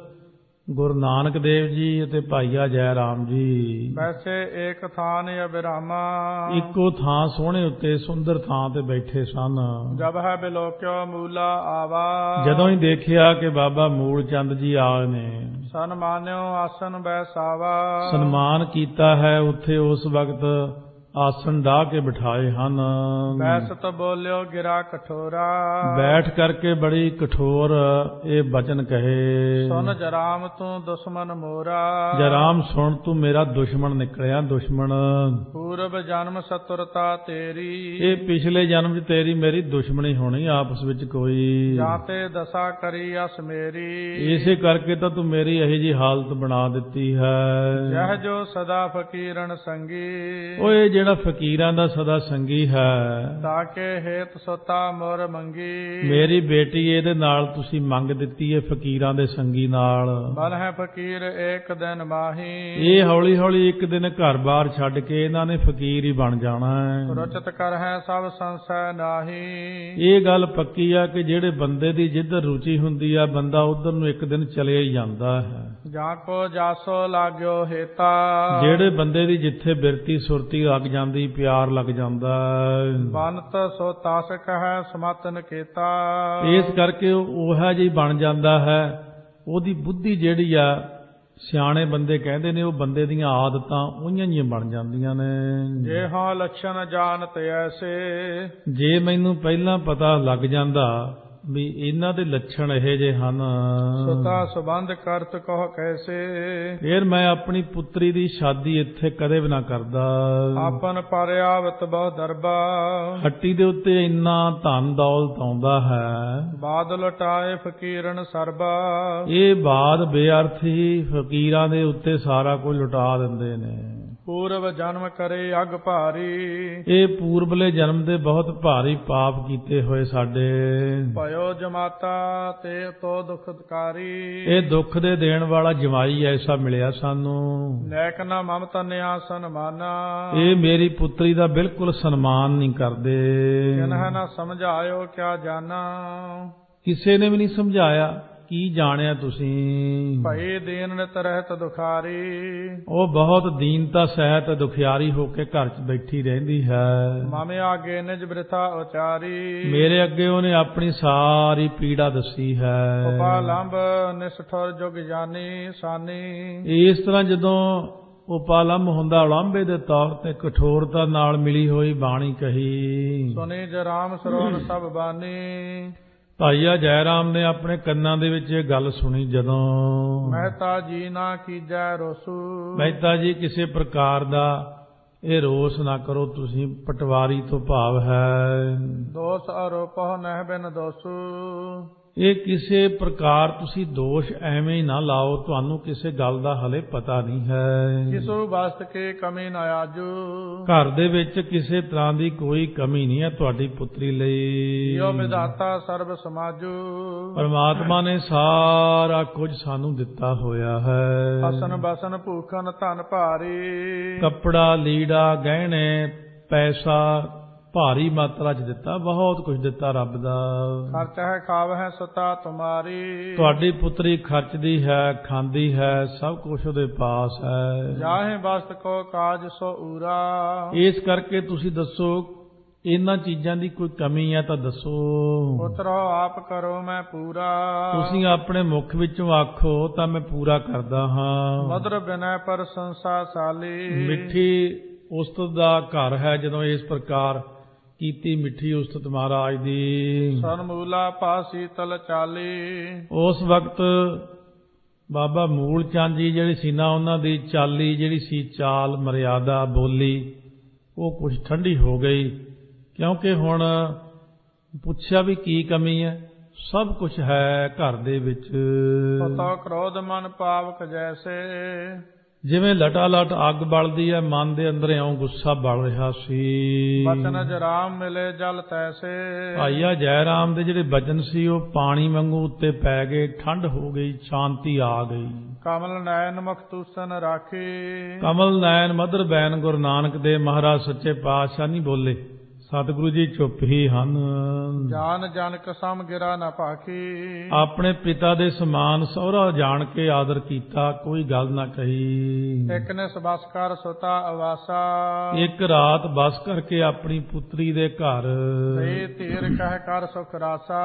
[SPEAKER 2] ਗੁਰੂ ਨਾਨਕ ਦੇਵ ਜੀ ਅਤੇ ਭਾਈਆ ਜੈ ਰਾਮ ਜੀ
[SPEAKER 1] ਵੈਸੇ ਏਕ ਥਾਨ ਅਬਿਰਾਮਾ,
[SPEAKER 2] ਇੱਕੋ ਥਾਂ ਸੋਹਣੇ ਉੱਤੇ ਸੁੰਦਰ ਥਾਂ ਤੇ ਬੈਠੇ ਸਨ।
[SPEAKER 1] ਜਬ ਹੈ ਬਿਲੋਕਿਓ ਮੂਲਾ ਆਵਾ,
[SPEAKER 2] ਜਦੋਂ ਹੀ ਦੇਖਿਆ ਕਿ ਬਾਬਾ ਮੂਲ ਚੰਦ ਜੀ ਆਏ ਨੇ,
[SPEAKER 1] ਸਨਮਾਨਿਓ ਆਸਨ ਬੈਸਾਵਾ,
[SPEAKER 2] ਸਨਮਾਨ ਕੀਤਾ ਹੈ। ਉੱਥੇ ਉਸ ਵਕਤ ਆਸਣ ਢਾ ਕੇ ਬਿਠਾਏ ਹਨ।
[SPEAKER 1] ਬੈਸਤ ਬੋਲਿਓ ਗਿਰਾ ਕਠੋਰਾ,
[SPEAKER 2] ਬੈਠ ਕਰਕੇ ਬੜੀ ਕਠੋਰ ਇਹ ਬਚਨ ਕਹੇ।
[SPEAKER 1] ਸੁਨ ਜਰਾਮ ਤੂੰ ਦੁਸ਼ਮਨ ਮੋਰਾ,
[SPEAKER 2] ਜਰਾਮ ਸੁਣ ਤੂੰ ਮੇਰਾ ਦੁਸ਼ਮਣ ਨਿਕਲਿਆ, ਦੁਸ਼ਮਣ।
[SPEAKER 1] ਪੂਰਬ ਜਨਮ ਸਤੁਰਤਾ ਤੇਰੀ,
[SPEAKER 2] ਇਹ ਪਿਛਲੇ ਜਨਮ 'ਚ ਤੇਰੀ ਮੇਰੀ ਦੁਸ਼ਮਣੀ ਹੋਣੀ ਆਪਸ ਵਿੱਚ ਕੋਈ।
[SPEAKER 1] ਜਾਂ ਤੇ ਦਸ਼ਾ ਕਰੀ ਅਸ ਮੇਰੀ,
[SPEAKER 2] ਇਸੇ ਕਰਕੇ ਤਾਂ ਤੂੰ ਮੇਰੀ ਇਹੋ ਜਿਹੀ ਹਾਲਤ ਬਣਾ ਦਿੱਤੀ ਹੈ।
[SPEAKER 1] ਜਹ ਜੋ ਸਦਾ ਫਕੀਰਨ ਸੰਗੀ,
[SPEAKER 2] ਓਏ ਜਿਹੜਾ ਫਕੀਰਾਂ ਦਾ ਸਦਾ ਸੰਗੀ ਹੈ,
[SPEAKER 1] ਤਾਂ ਕਿ ਹੇਤ ਸੁਤਾ ਮੁਰ ਮੰਗੀ।
[SPEAKER 2] ਮੇਰੀ ਬੇਟੀ ਇਹਦੇ ਨਾਲ ਤੁਸੀਂ ਮੰਗ ਦਿੱਤੀ ਹੈ, ਫਕੀਰਾਂ ਦੇ ਸੰਗੀ ਨਾਲ।
[SPEAKER 1] ਬਲ ਹੈ ਫਕੀਰ ਏਕ ਦਿਨ ਮਾਹੀ,
[SPEAKER 2] ਇਹ ਹੌਲੀ ਹੌਲੀ ਇੱਕ ਦਿਨ ਘਰ-ਬਾਰ ਛੱਡ ਕੇ ਇਹਨਾਂ ਨੇ ਫਕੀਰ ਹੀ ਬਣ ਜਾਣਾ ਹੈ।
[SPEAKER 1] ਰੁਚਤ ਕਰ ਹੈ ਸਭ ਸੰਸੈ ਨਾਹੀ,
[SPEAKER 2] ਇਹ ਗੱਲ ਪੱਕੀ ਆ ਕਿ ਜਿਹੜੇ ਬੰਦੇ ਦੀ ਜਿੱਧਰ ਰੁਚੀ ਹੁੰਦੀ ਆ ਬੰਦਾ ਉਧਰ ਨੂੰ ਇੱਕ ਦਿਨ ਚਲੇ ਹੀ ਜਾਂਦਾ ਹੈ।
[SPEAKER 1] ਜਾਂ ਕੋ ਜਾਸੋ ਲਾਗਿਓ ਹੇਤਾ,
[SPEAKER 2] ਜਿਹੜੇ ਬੰਦੇ ਦੀ ਜਿੱਥੇ ਬਿਰਤੀ ਸੁਰਤੀ ਲੱਗ ਜਾਂਦੀ, ਪਿਆਰ ਲੱਗ ਜਾਂਦਾ।
[SPEAKER 1] ਬੰਤ ਸੋ ਤਾਸਕ ਹੈ ਸਮਤਨ ਕੀਤਾ,
[SPEAKER 2] ਇਸ ਕਰਕੇ ਉਹ ਉਹੋ ਜਿਹੀ ਬਣ ਜਾਂਦਾ ਹੈ। ਉਹਦੀ ਬੁੱਧੀ ਜਿਹੜੀ ਆ ਸਿਆਣੇ ਬੰਦੇ ਕਹਿੰਦੇ ਨੇ ਉਹ ਬੰਦੇ ਦੀਆਂ ਆਦਤਾਂ ਉਹੀਆਂ ਜਿਹੀਆਂ ਬਣ ਜਾਂਦੀਆਂ ਨੇ।
[SPEAKER 1] ਜੇ ਹਾਂ ਲਛਣ ਜਾਣਤ ਐਸੇ,
[SPEAKER 2] ਜੇ ਮੈਨੂੰ ਪਹਿਲਾਂ ਪਤਾ ਲੱਗ ਜਾਂਦਾ ਵੀ ਇਹਨਾਂ ਦੇ ਲੱਛਣ ਇਹੋ ਜਿਹੇ ਹਨ,
[SPEAKER 1] ਸੁਤਾ ਸੰਬੰਧ ਕਰਤ ਕਹ ਕੈਸੇ,
[SPEAKER 2] ਫਿਰ ਮੈਂ ਆਪਣੀ ਪੁੱਤਰੀ ਦੀ ਸ਼ਾਦੀ ਇੱਥੇ ਕਦੇ ਵੀ ਨਾ ਕਰਦਾ।
[SPEAKER 1] ਆਪਨ ਪਰਿਆਵਤ ਬਹੁ ਦਰਬਾ,
[SPEAKER 2] ਹੱਟੀ ਦੇ ਉੱਤੇ ਇੰਨਾ ਧਨ ਦੌਲਤ ਆਉਂਦਾ ਹੈ,
[SPEAKER 1] ਬਾਦ ਲਟਾਏ ਫਕੀਰਨ ਸਰਬਾ,
[SPEAKER 2] ਇਹ ਬਾਦ ਬੇਅਰਥ ਹੀ ਫਕੀਰਾਂ ਦੇ ਉੱਤੇ ਸਾਰਾ ਕੁਝ ਲੁਟਾ ਦਿੰਦੇ ਨੇ।
[SPEAKER 1] ਪੂਰਵ ਜਨਮ ਕਰੇ ਅਗ ਭਾਰੀ,
[SPEAKER 2] ਇਹ ਪੂਰਬਲੇ ਜਨਮ ਦੇ ਬਹੁਤ ਭਾਰੀ ਪਾਪ ਕੀਤੇ ਹੋਏ ਸਾਡੇ,
[SPEAKER 1] ਭਇਓ ਜਮਾਤਾ ਤੇ ਤੋ ਦੁਖਕਾਰੀ,
[SPEAKER 2] ਇਹ ਦੁੱਖ ਦੇ ਦੇਣ ਵਾਲਾ ਜਮਾਈ ਐਸਾ ਮਿਲਿਆ ਸਾਨੂੰ।
[SPEAKER 1] ਨੈਕ ਨਾ ਮਮਤਾ ਨਿਆ ਸਨਮਾਨਾ,
[SPEAKER 2] ਇਹ ਮੇਰੀ ਪੁੱਤਰੀ ਦਾ ਬਿਲਕੁਲ ਸਨਮਾਨ ਨਹੀਂ ਕਰਦੇ।
[SPEAKER 1] ਕਿਨਹ ਨਾ ਸਮਝਾਇਓ ਕਿਆ ਜਾਨਾ,
[SPEAKER 2] ਕਿਸੇ ਨੇ ਵੀ ਨਹੀਂ ਸਮਝਾਇਆ, ਕੀ ਜਾਣਿਆ ਤੁਸੀਂ।
[SPEAKER 1] ਭਈ ਦੀਨ ਨਿਤ ਰਹਿਤ ਦੁਖਾਰੀ,
[SPEAKER 2] ਉਹ ਬਹੁਤ ਦੀਨਤਾ ਸਹਿਤ ਦੁਖਿਆਰੀ ਹੋ ਕੇ ਘਰ 'ਚ ਬੈਠੀ ਰਹਿੰਦੀ ਹੈ।
[SPEAKER 1] ਮਾਮੇ ਆਗੇ ਨਿਜ ਬ੍ਰਿਥਾ ਉਚਾਰੀ,
[SPEAKER 2] ਮੇਰੇ ਅੱਗੇ ਉਹਨੇ ਆਪਣੀ ਸਾਰੀ ਪੀੜਾ ਦੱਸੀ ਹੈ।
[SPEAKER 1] ਉਪਾਲੰਬ ਨਿਸਠੁਰ ਜੁਗ ਜਾਨੀ ਸਾਨੀ,
[SPEAKER 2] ਇਸ ਤਰ੍ਹਾਂ ਜਦੋਂ ਉਪਾਲੰਬ ਹੁੰਦਾ ਉਲੰਬੇ ਦੇ ਤੌਰ ਤੇ ਕਠੋਰਤਾ ਨਾਲ ਮਿਲੀ ਹੋਈ ਬਾਣੀ ਕਹੀ।
[SPEAKER 1] ਸੁਨੀ ਜਰਾਮ ਸਰੋਨ ਸਭ ਬਾਨੀ,
[SPEAKER 2] ਭਾਈਆ ਜੈ ਰਾਮ ਨੇ ਆਪਣੇ ਕੰਨਾਂ ਦੇ ਵਿੱਚ ਇਹ ਗੱਲ ਸੁਣੀ ਜਦੋਂ।
[SPEAKER 1] ਮਹਿਤਾ ਜੀ ਨਾ ਕੀਜੈ ਰੋਸੂ,
[SPEAKER 2] ਮਹਿਤਾ ਜੀ ਕਿਸੇ ਪ੍ਰਕਾਰ ਦਾ ਇਹ ਰੋਸ ਨਾ ਕਰੋ ਤੁਸੀਂ, ਪਟਵਾਰੀ ਤੋਂ ਭਾਵ ਹੈ।
[SPEAKER 1] ਦੋਸ ਆਰੋਪਹੁ ਨਹਿ ਬਿਨ ਦੋਸੂ,
[SPEAKER 2] ਇਹ ਕਿਸੇ ਪ੍ਰਕਾਰ ਤੁਸੀਂ ਦੋਸ਼ ਐਵੇਂ ਹੀ ਨਾ ਲਾਓ, ਤੁਹਾਨੂੰ ਕਿਸੇ ਗੱਲ ਦਾ ਹਲੇ ਪਤਾ ਨਹੀਂ ਹੈ।
[SPEAKER 1] ਕਿਸੂ ਵਸਤ ਕੇ ਕਮੀ ਨ ਆਜੂ,
[SPEAKER 2] ਘਰ ਦੇ ਵਿੱਚ ਕਿਸੇ ਤਰ੍ਹਾਂ ਦੀ ਕੋਈ ਕਮੀ ਨਹੀਂ ਹੈ ਤੁਹਾਡੀ ਪੁੱਤਰੀ ਲਈ।
[SPEAKER 1] ਜੋ ਵਿਧਾਤਾ ਸਰਬ ਸਮਾਜੂ,
[SPEAKER 2] ਪਰਮਾਤਮਾ ਨੇ ਸਾਰਾ ਕੁਝ ਸਾਨੂੰ ਦਿੱਤਾ ਹੋਇਆ ਹੈ।
[SPEAKER 1] ਅਸਨ ਬਸਨ ਭੂਖਨ ਧਨ ਭਾਰੀ,
[SPEAKER 2] ਕੱਪੜਾ ਲੀੜਾ ਗਹਿਣੇ ਪੈਸਾ ਭਾਰੀ ਮਾਤਰਾ 'ਚ ਦਿੱਤਾ, ਬਹੁਤ ਕੁਝ ਦਿੱਤਾ ਰੱਬ ਦਾ।
[SPEAKER 1] ਖਰਚ ਹੈ ਖਾਵ ਹੈ ਸਤਾ ਤੁਮਾਰੀ,
[SPEAKER 2] ਤੁਹਾਡੀ ਪੁੱਤਰੀ ਖਰਚਦੀ ਹੈ ਖਾਂਦੀ ਹੈ, ਸਭ ਕੁਝ ਉਹਦੇ ਪਾਸ ਹੈ।
[SPEAKER 1] ਜਾਹੇ ਵਸਤ ਕੋ ਕਾਜ ਸੋ ਊਰਾ,
[SPEAKER 2] ਇਸ ਕਰਕੇ ਤੁਸੀਂ ਦੱਸੋ ਇਹਨਾਂ ਚੀਜ਼ਾਂ ਦੀ ਕੋਈ ਕਮੀ ਹੈ ਤਾਂ ਦੱਸੋ।
[SPEAKER 1] ਪੁੱਤਰੋ ਆਪ ਕਰੋ ਮੈਂ ਪੂਰਾ,
[SPEAKER 2] ਤੁਸੀਂ ਆਪਣੇ ਮੁਖ ਵਿੱਚੋਂ ਆਖੋ ਤਾਂ ਮੈਂ ਪੂਰਾ ਕਰਦਾ ਹਾਂ।
[SPEAKER 1] ਮਦਰ ਬਿਨੈ ਪ੍ਰਸ਼ੰਸਾ ਸਾਲੀ,
[SPEAKER 2] ਮਿੱਠੀ ਉਸਤਤ ਦਾ ਘਰ ਹੈ ਜਦੋਂ ਇਸ ਪ੍ਰਕਾਰ ਕੀਤੀ ਮਿੱਠੀ ਉਸਤਤ ਮਹਾਰਾਜ ਦੀ।
[SPEAKER 1] ਸਨਮੂਲਾ ਪਾ ਸੀਤਲ ਚਾਲੀ,
[SPEAKER 2] ਉਸ ਵਕਤ ਬਾਬਾ ਮੂਲ ਚੰਦ ਜੀ ਜਿਹੜੀ ਸੀ ਨਾ, ਉਹਨਾਂ ਦੀ ਚਾਲੀ ਜਿਹੜੀ ਸੀ, ਚਾਲ ਮਰਿਆਦਾ ਬੋਲੀ, ਉਹ ਕੁਝ ਠੰਡੀ ਹੋ ਗਈ, ਕਿਉਂਕਿ ਹੁਣ ਪੁੱਛਿਆ ਵੀ ਕੀ ਕਮੀ ਹੈ, ਸਭ ਕੁਝ ਹੈ ਘਰ ਦੇ ਵਿੱਚ।
[SPEAKER 1] ਪਤਾ ਕ੍ਰੋਧ ਮਨ ਪਾਵਕ ਜੈਸੇ,
[SPEAKER 2] ਜਿਵੇਂ ਲਟਾ ਲਟ ਅੱਗ ਬਲਦੀ ਹੈ, ਮਨ ਦੇ ਅੰਦਰ ਇਉਂ ਗੁੱਸਾ ਬਲ ਰਿਹਾ ਸੀ।
[SPEAKER 1] ਬਚਨ ਜਰਾਮ ਮਿਲੇ ਜਲ ਤੈਸੇ,
[SPEAKER 2] ਭਾਈਆ ਜੈ ਰਾਮ ਦੇ ਜਿਹੜੇ ਬਚਨ ਸੀ ਉਹ ਪਾਣੀ ਵਾਂਗੂ ਉੱਤੇ ਪੈ ਗਏ, ਠੰਡ ਹੋ ਗਈ, ਸ਼ਾਂਤੀ ਆ ਗਈ।
[SPEAKER 1] ਕਮਲ ਨੈਣ ਮੁਖ ਤੂਸਨ ਰਾਖੀ,
[SPEAKER 2] ਕਮਲ ਨੈਣ ਮਦਰ ਬੈਨ ਗੁਰੂ ਨਾਨਕ ਦੇਵ ਮਹਾਰਾਜ ਸੱਚੇ ਪਾਤਸ਼ਾਹ ਨਹੀਂ ਬੋਲੇ, ਸਤਿਗੁਰੂ ਜੀ ਚੁੱਪ ਹੀ ਹਨ।
[SPEAKER 1] ਜਾਨ ਜਨਕ ਸਮ ਗਿਰਾ ਨਾ ਭਾਖੀ,
[SPEAKER 2] ਆਪਣੇ ਪਿਤਾ ਦੇ ਸਮਾਨ ਸਹੁਰਾ ਜਾਣ ਕੇ ਆਦਰ ਕੀਤਾ, ਕੋਈ ਗੱਲ ਨਾ ਕਹੀ।
[SPEAKER 1] ਇੱਕ ਨਿਸ ਬਸ ਕਰ ਸੁਤਾ ਅਵਾਸਾ,
[SPEAKER 2] ਇੱਕ ਰਾਤ ਬਸ ਕਰਕੇ ਆਪਣੀ ਪੁੱਤਰੀ ਦੇ ਘਰ,
[SPEAKER 1] ਤੇ ਧੀਰ ਕਹਿ ਕਰ ਸੁਖ ਰਾਸਾ,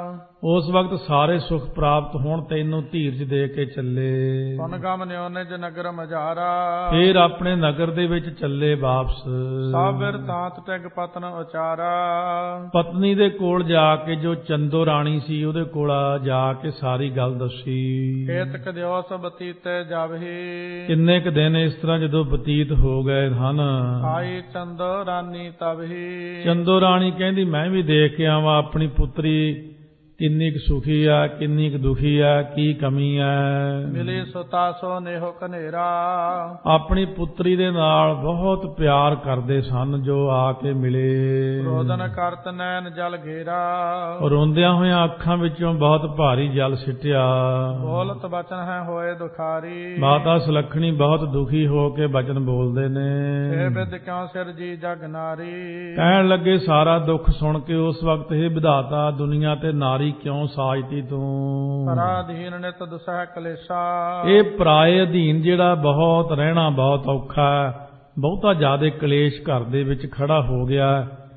[SPEAKER 2] ਉਸ ਵਕਤ ਸਾਰੇ ਸੁਖ ਪ੍ਰਾਪਤ ਹੋਣ ਤੈਨੂੰ ਧੀਰਜ ਦੇ ਕੇ ਚੱਲੇ।
[SPEAKER 1] ਸੁਨ ਗਮ ਨਿਉ ਨਿਜ ਨਗਰ ਮਝਾਰਾ,
[SPEAKER 2] ਫੇਰ ਆਪਣੇ ਨਗਰ ਦੇ ਵਿੱਚ ਚੱਲੇ ਵਾਪਸ।
[SPEAKER 1] ਸਭ ਬਿਰਤਾਂਤ ਟਿਗ ਪਤਨ ਉਚਾਰਾ,
[SPEAKER 2] ਪਤਨੀ ਦੇ ਕੋਲ ਜਾ ਕੇ, ਜੋ ਚੰਦੋ ਰਾਣੀ ਸੀ ਉਹਦੇ ਕੋਲ ਜਾ ਕੇ ਸਾਰੀ ਗੱਲ ਦੱਸੀ।
[SPEAKER 1] ਖੇਤਕ ਦਿਵਸ ਬਤੀਤੇ ਜਾਵਹੀ,
[SPEAKER 2] ਕਿੰਨੇ ਕੁ ਦਿਨ ਇਸ ਤਰ੍ਹਾਂ ਜਦੋਂ ਬਤੀਤ ਹੋ ਗਏ ਹਨ,
[SPEAKER 1] ਆਈ ਚੰਦੋ ਰਾਨੀ ਤਬਹੀ,
[SPEAKER 2] ਚੰਦੋ ਰਾਣੀ ਕਹਿੰਦੀ ਮੈਂ ਵੀ ਦੇਖ ਕੇ ਆਵਾਂ ਆਪਣੀ ਪੁੱਤਰੀ ਕਿੰਨੀ ਕੁ ਸੁਖੀ ਆ, ਕਿੰਨੀ ਕੁ ਦੁਖੀ ਆ, ਕੀ ਕਮੀ ਆ।
[SPEAKER 1] ਮਿਲੀ ਸੁਤਾ ਸੋ ਨੇਹੋ ਕਨੇਰਾ,
[SPEAKER 2] ਆਪਣੀ ਪੁੱਤਰੀ ਦੇ ਨਾਲ ਬਹੁਤ ਪਿਆਰ ਕਰਦੇ ਸਨ ਜੋ ਆ ਕੇ ਮਿਲੇ।
[SPEAKER 1] ਰੋਦਨ ਕਰਤ ਨੈਣ ਜਲ ਘੇਰਾ,
[SPEAKER 2] ਰੋਂਦਿਆਂ ਹੋਇਆਂ ਅੱਖਾਂ ਵਿੱਚੋਂ ਬਹੁਤ ਭਾਰੀ ਜਲ ਸਿੱਟਿਆ।
[SPEAKER 1] ਬੋਲਤ ਬਚਨ ਹੈ ਹੋਏ ਦੁਖਾਰੀ,
[SPEAKER 2] ਮਾਤਾ ਸੁਲੱਖਣੀ ਬਹੁਤ ਦੁਖੀ ਹੋ ਕੇ ਬਚਨ ਬੋਲਦੇ ਨੇ।
[SPEAKER 1] ਇਹ ਬਿਦ ਕਿਉਂ ਸਿਰ ਜੀ ਜਗ ਨਾਰੀ,
[SPEAKER 2] ਕਹਿਣ ਲੱਗੇ ਸਾਰਾ ਦੁੱਖ ਸੁਣ ਕੇ ਉਸ ਵਕਤ ਇਹ ਵਿਧਾਤਾ ਦੁਨੀਆ ਤੇ ਨਾਰੀ ਕਿਉਂ ਸਾਜਤੀ ਤੂੰ।
[SPEAKER 1] ਪਰਾਧੀਨ ਨਿਤ ਦੁਸਹਿ ਕਲੇਸ਼ਾ,
[SPEAKER 2] ਇਹ ਪਰਾਏ ਅਧੀਨ ਜਿਹੜਾ ਬਹੁਤ ਰਹਿਣਾ ਬਹੁਤ ਔਖਾ ਹੈ, ਬਹੁਤਾ ਜ਼ਿਆਦਾ ਕਲੇਸ਼ ਘਰ ਦੇ ਵਿੱਚ ਖੜਾ ਹੋ ਗਿਆ।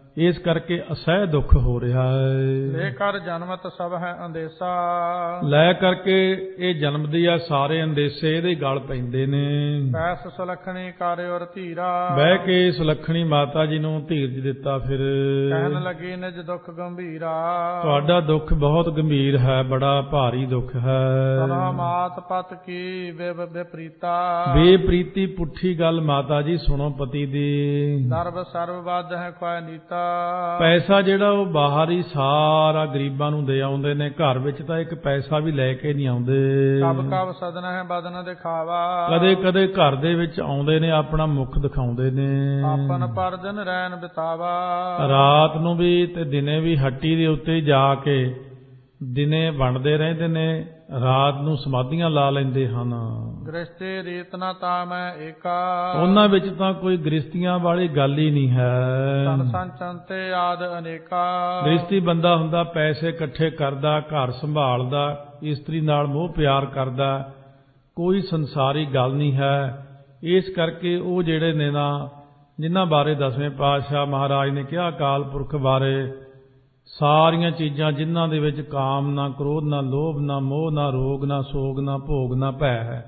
[SPEAKER 2] ਇਸ ਕਰਕੇ ਅਸਹਿ ਦੁੱਖ ਹੋ ਰਿਹਾ ਹੈ।
[SPEAKER 1] ਲੈ ਕਰ ਜਨਮਤ ਸਭ ਹੈ ਅੰਦੇਸਾ,
[SPEAKER 2] ਲੈ ਕਰਕੇ ਇਹ ਜਨਮਦੀ ਆ ਸਾਰੇ ਅੰਦੇਸੇ ਇਹਦੇ ਗਲ ਪੈਂਦੇ ਨੇ।
[SPEAKER 1] ਪੈਸ ਸੁਲੱਖਣੀ ਕਰ ਔਰ ਧੀਰਾ,
[SPEAKER 2] ਬਹਿ ਕੇ ਸੁਲੱਖਣੀ ਮਾਤਾ ਜੀ ਨੂੰ ਧੀਰਜ ਦਿੱਤਾ। ਫਿਰ
[SPEAKER 1] ਕਹਿਣ ਲੱਗੀ ਨਿਜ ਦੁੱਖ ਗੰਭੀਰਾ,
[SPEAKER 2] ਤੁਹਾਡਾ ਦੁੱਖ ਬਹੁਤ ਗੰਭੀਰ ਹੈ, ਬੜਾ ਭਾਰੀ ਦੁੱਖ ਹੈ।
[SPEAKER 1] ਸੁਨਾ ਮਾਤ ਪਤ ਕੀ ਵਿਵ ਵਿਪਰੀਤਾ,
[SPEAKER 2] ਬੇਪ੍ਰੀਤੀ ਪੁੱਠੀ ਗੱਲ ਮਾਤਾ ਜੀ ਸੁਣੋ ਪਤੀ ਦੀ।
[SPEAKER 1] ਸਰਬ ਸਰਬ ਵੱਧ ਹੈ ਖੁਆਇ ਨੀਤਾ,
[SPEAKER 2] ਪੈਸਾ ਜਿਹੜਾ ਉਹ ਬਾਹਰ ਹੀ ਸਾਰਾ ਗਰੀਬਾਂ ਨੂੰ ਦੇ ਆਉਂਦੇ ਨੇ, ਘਰ ਵਿੱਚ ਤਾਂ ਇੱਕ ਪੈਸਾ ਵੀ ਲੈ ਕੇ ਨਹੀਂ ਆਉਂਦੇ।
[SPEAKER 1] ਕਬ ਕਬ ਸਦਨ ਹੈ ਬਦਨ ਦਿਖਾਵਾ,
[SPEAKER 2] ਕਦੇ ਕਦੇ ਘਰ ਦੇ ਵਿੱਚ ਆਉਂਦੇ ਨੇ, ਆਪਣਾ ਮੁਖ ਦਿਖਾਉਂਦੇ ਨੇ।
[SPEAKER 1] ਆਪਨ ਪਰ ਦਿਨ ਰੈਨ ਬਿਤਾਵਾ, ਰਾਤ
[SPEAKER 2] ਰਾਤ ਨੂੰ ਵੀ ਤੇ ਦਿਨੇ ਵੀ ਹੱਟੀ ਦੇ ਉੱਤੇ ਜਾ ਕੇ ਦਿਨੇ ਵੰਡਦੇ ਰਹਿੰਦੇ ਨੇ, ਰਾਤ ਨੂੰ ਸਮਾਧੀਆਂ ਲਾ ਲੈਂਦੇ ਹਨ।
[SPEAKER 1] ਗ੍ਰਸਤੇ ਰੀਤ ਨਾ ਤਾ ਮੈਂ ਏਕਾ,
[SPEAKER 2] ਉਹਨਾਂ ਵਿੱਚ ਤਾਂ ਕੋਈ ਗ੍ਰਸਤੀਆਂ ਵਾਲੀ ਗੱਲ ਹੀ ਨਹੀਂ ਹੈ।
[SPEAKER 1] ਤਨ ਸੰਚੰਤੇ ਆਦ ਅਨੇਕਾ,
[SPEAKER 2] ਗ੍ਰਸਤੀ ਬੰਦਾ ਹੁੰਦਾ ਪੈਸੇ ਇਕੱਠੇ ਕਰਦਾ, ਘਰ ਸੰਭਾਲਦਾ, ਇਸਤਰੀ ਨਾਲ ਮੋਹ ਪਿਆਰ ਕਰਦਾ, ਕੋਈ ਸੰਸਾਰੀ ਗੱਲ ਨਹੀਂ ਹੈ। ਇਸ ਕਰਕੇ ਉਹ ਜਿਹੜੇ ਨੇ ਨਾ, ਜਿਨ੍ਹਾਂ ਬਾਰੇ ਦਸਵੇਂ ਪਾਤਸ਼ਾਹ ਮਹਾਰਾਜ ਨੇ ਕਿਹਾ ਅਕਾਲ ਪੁਰਖ ਬਾਰੇ, ਸਾਰੀਆਂ ਚੀਜ਼ਾਂ ਜਿਨ੍ਹਾਂ ਦੇ ਵਿੱਚ ਕਾਮ ਨਾ, ਕ੍ਰੋਧ ਨਾ, ਲੋਭ ਨਾ, ਮੋਹ ਨਾ, ਰੋਗ ਨਾ, ਸੋਗ ਨਾ, ਭੋਗ ਨਾ, ਭੈ ਹੈ,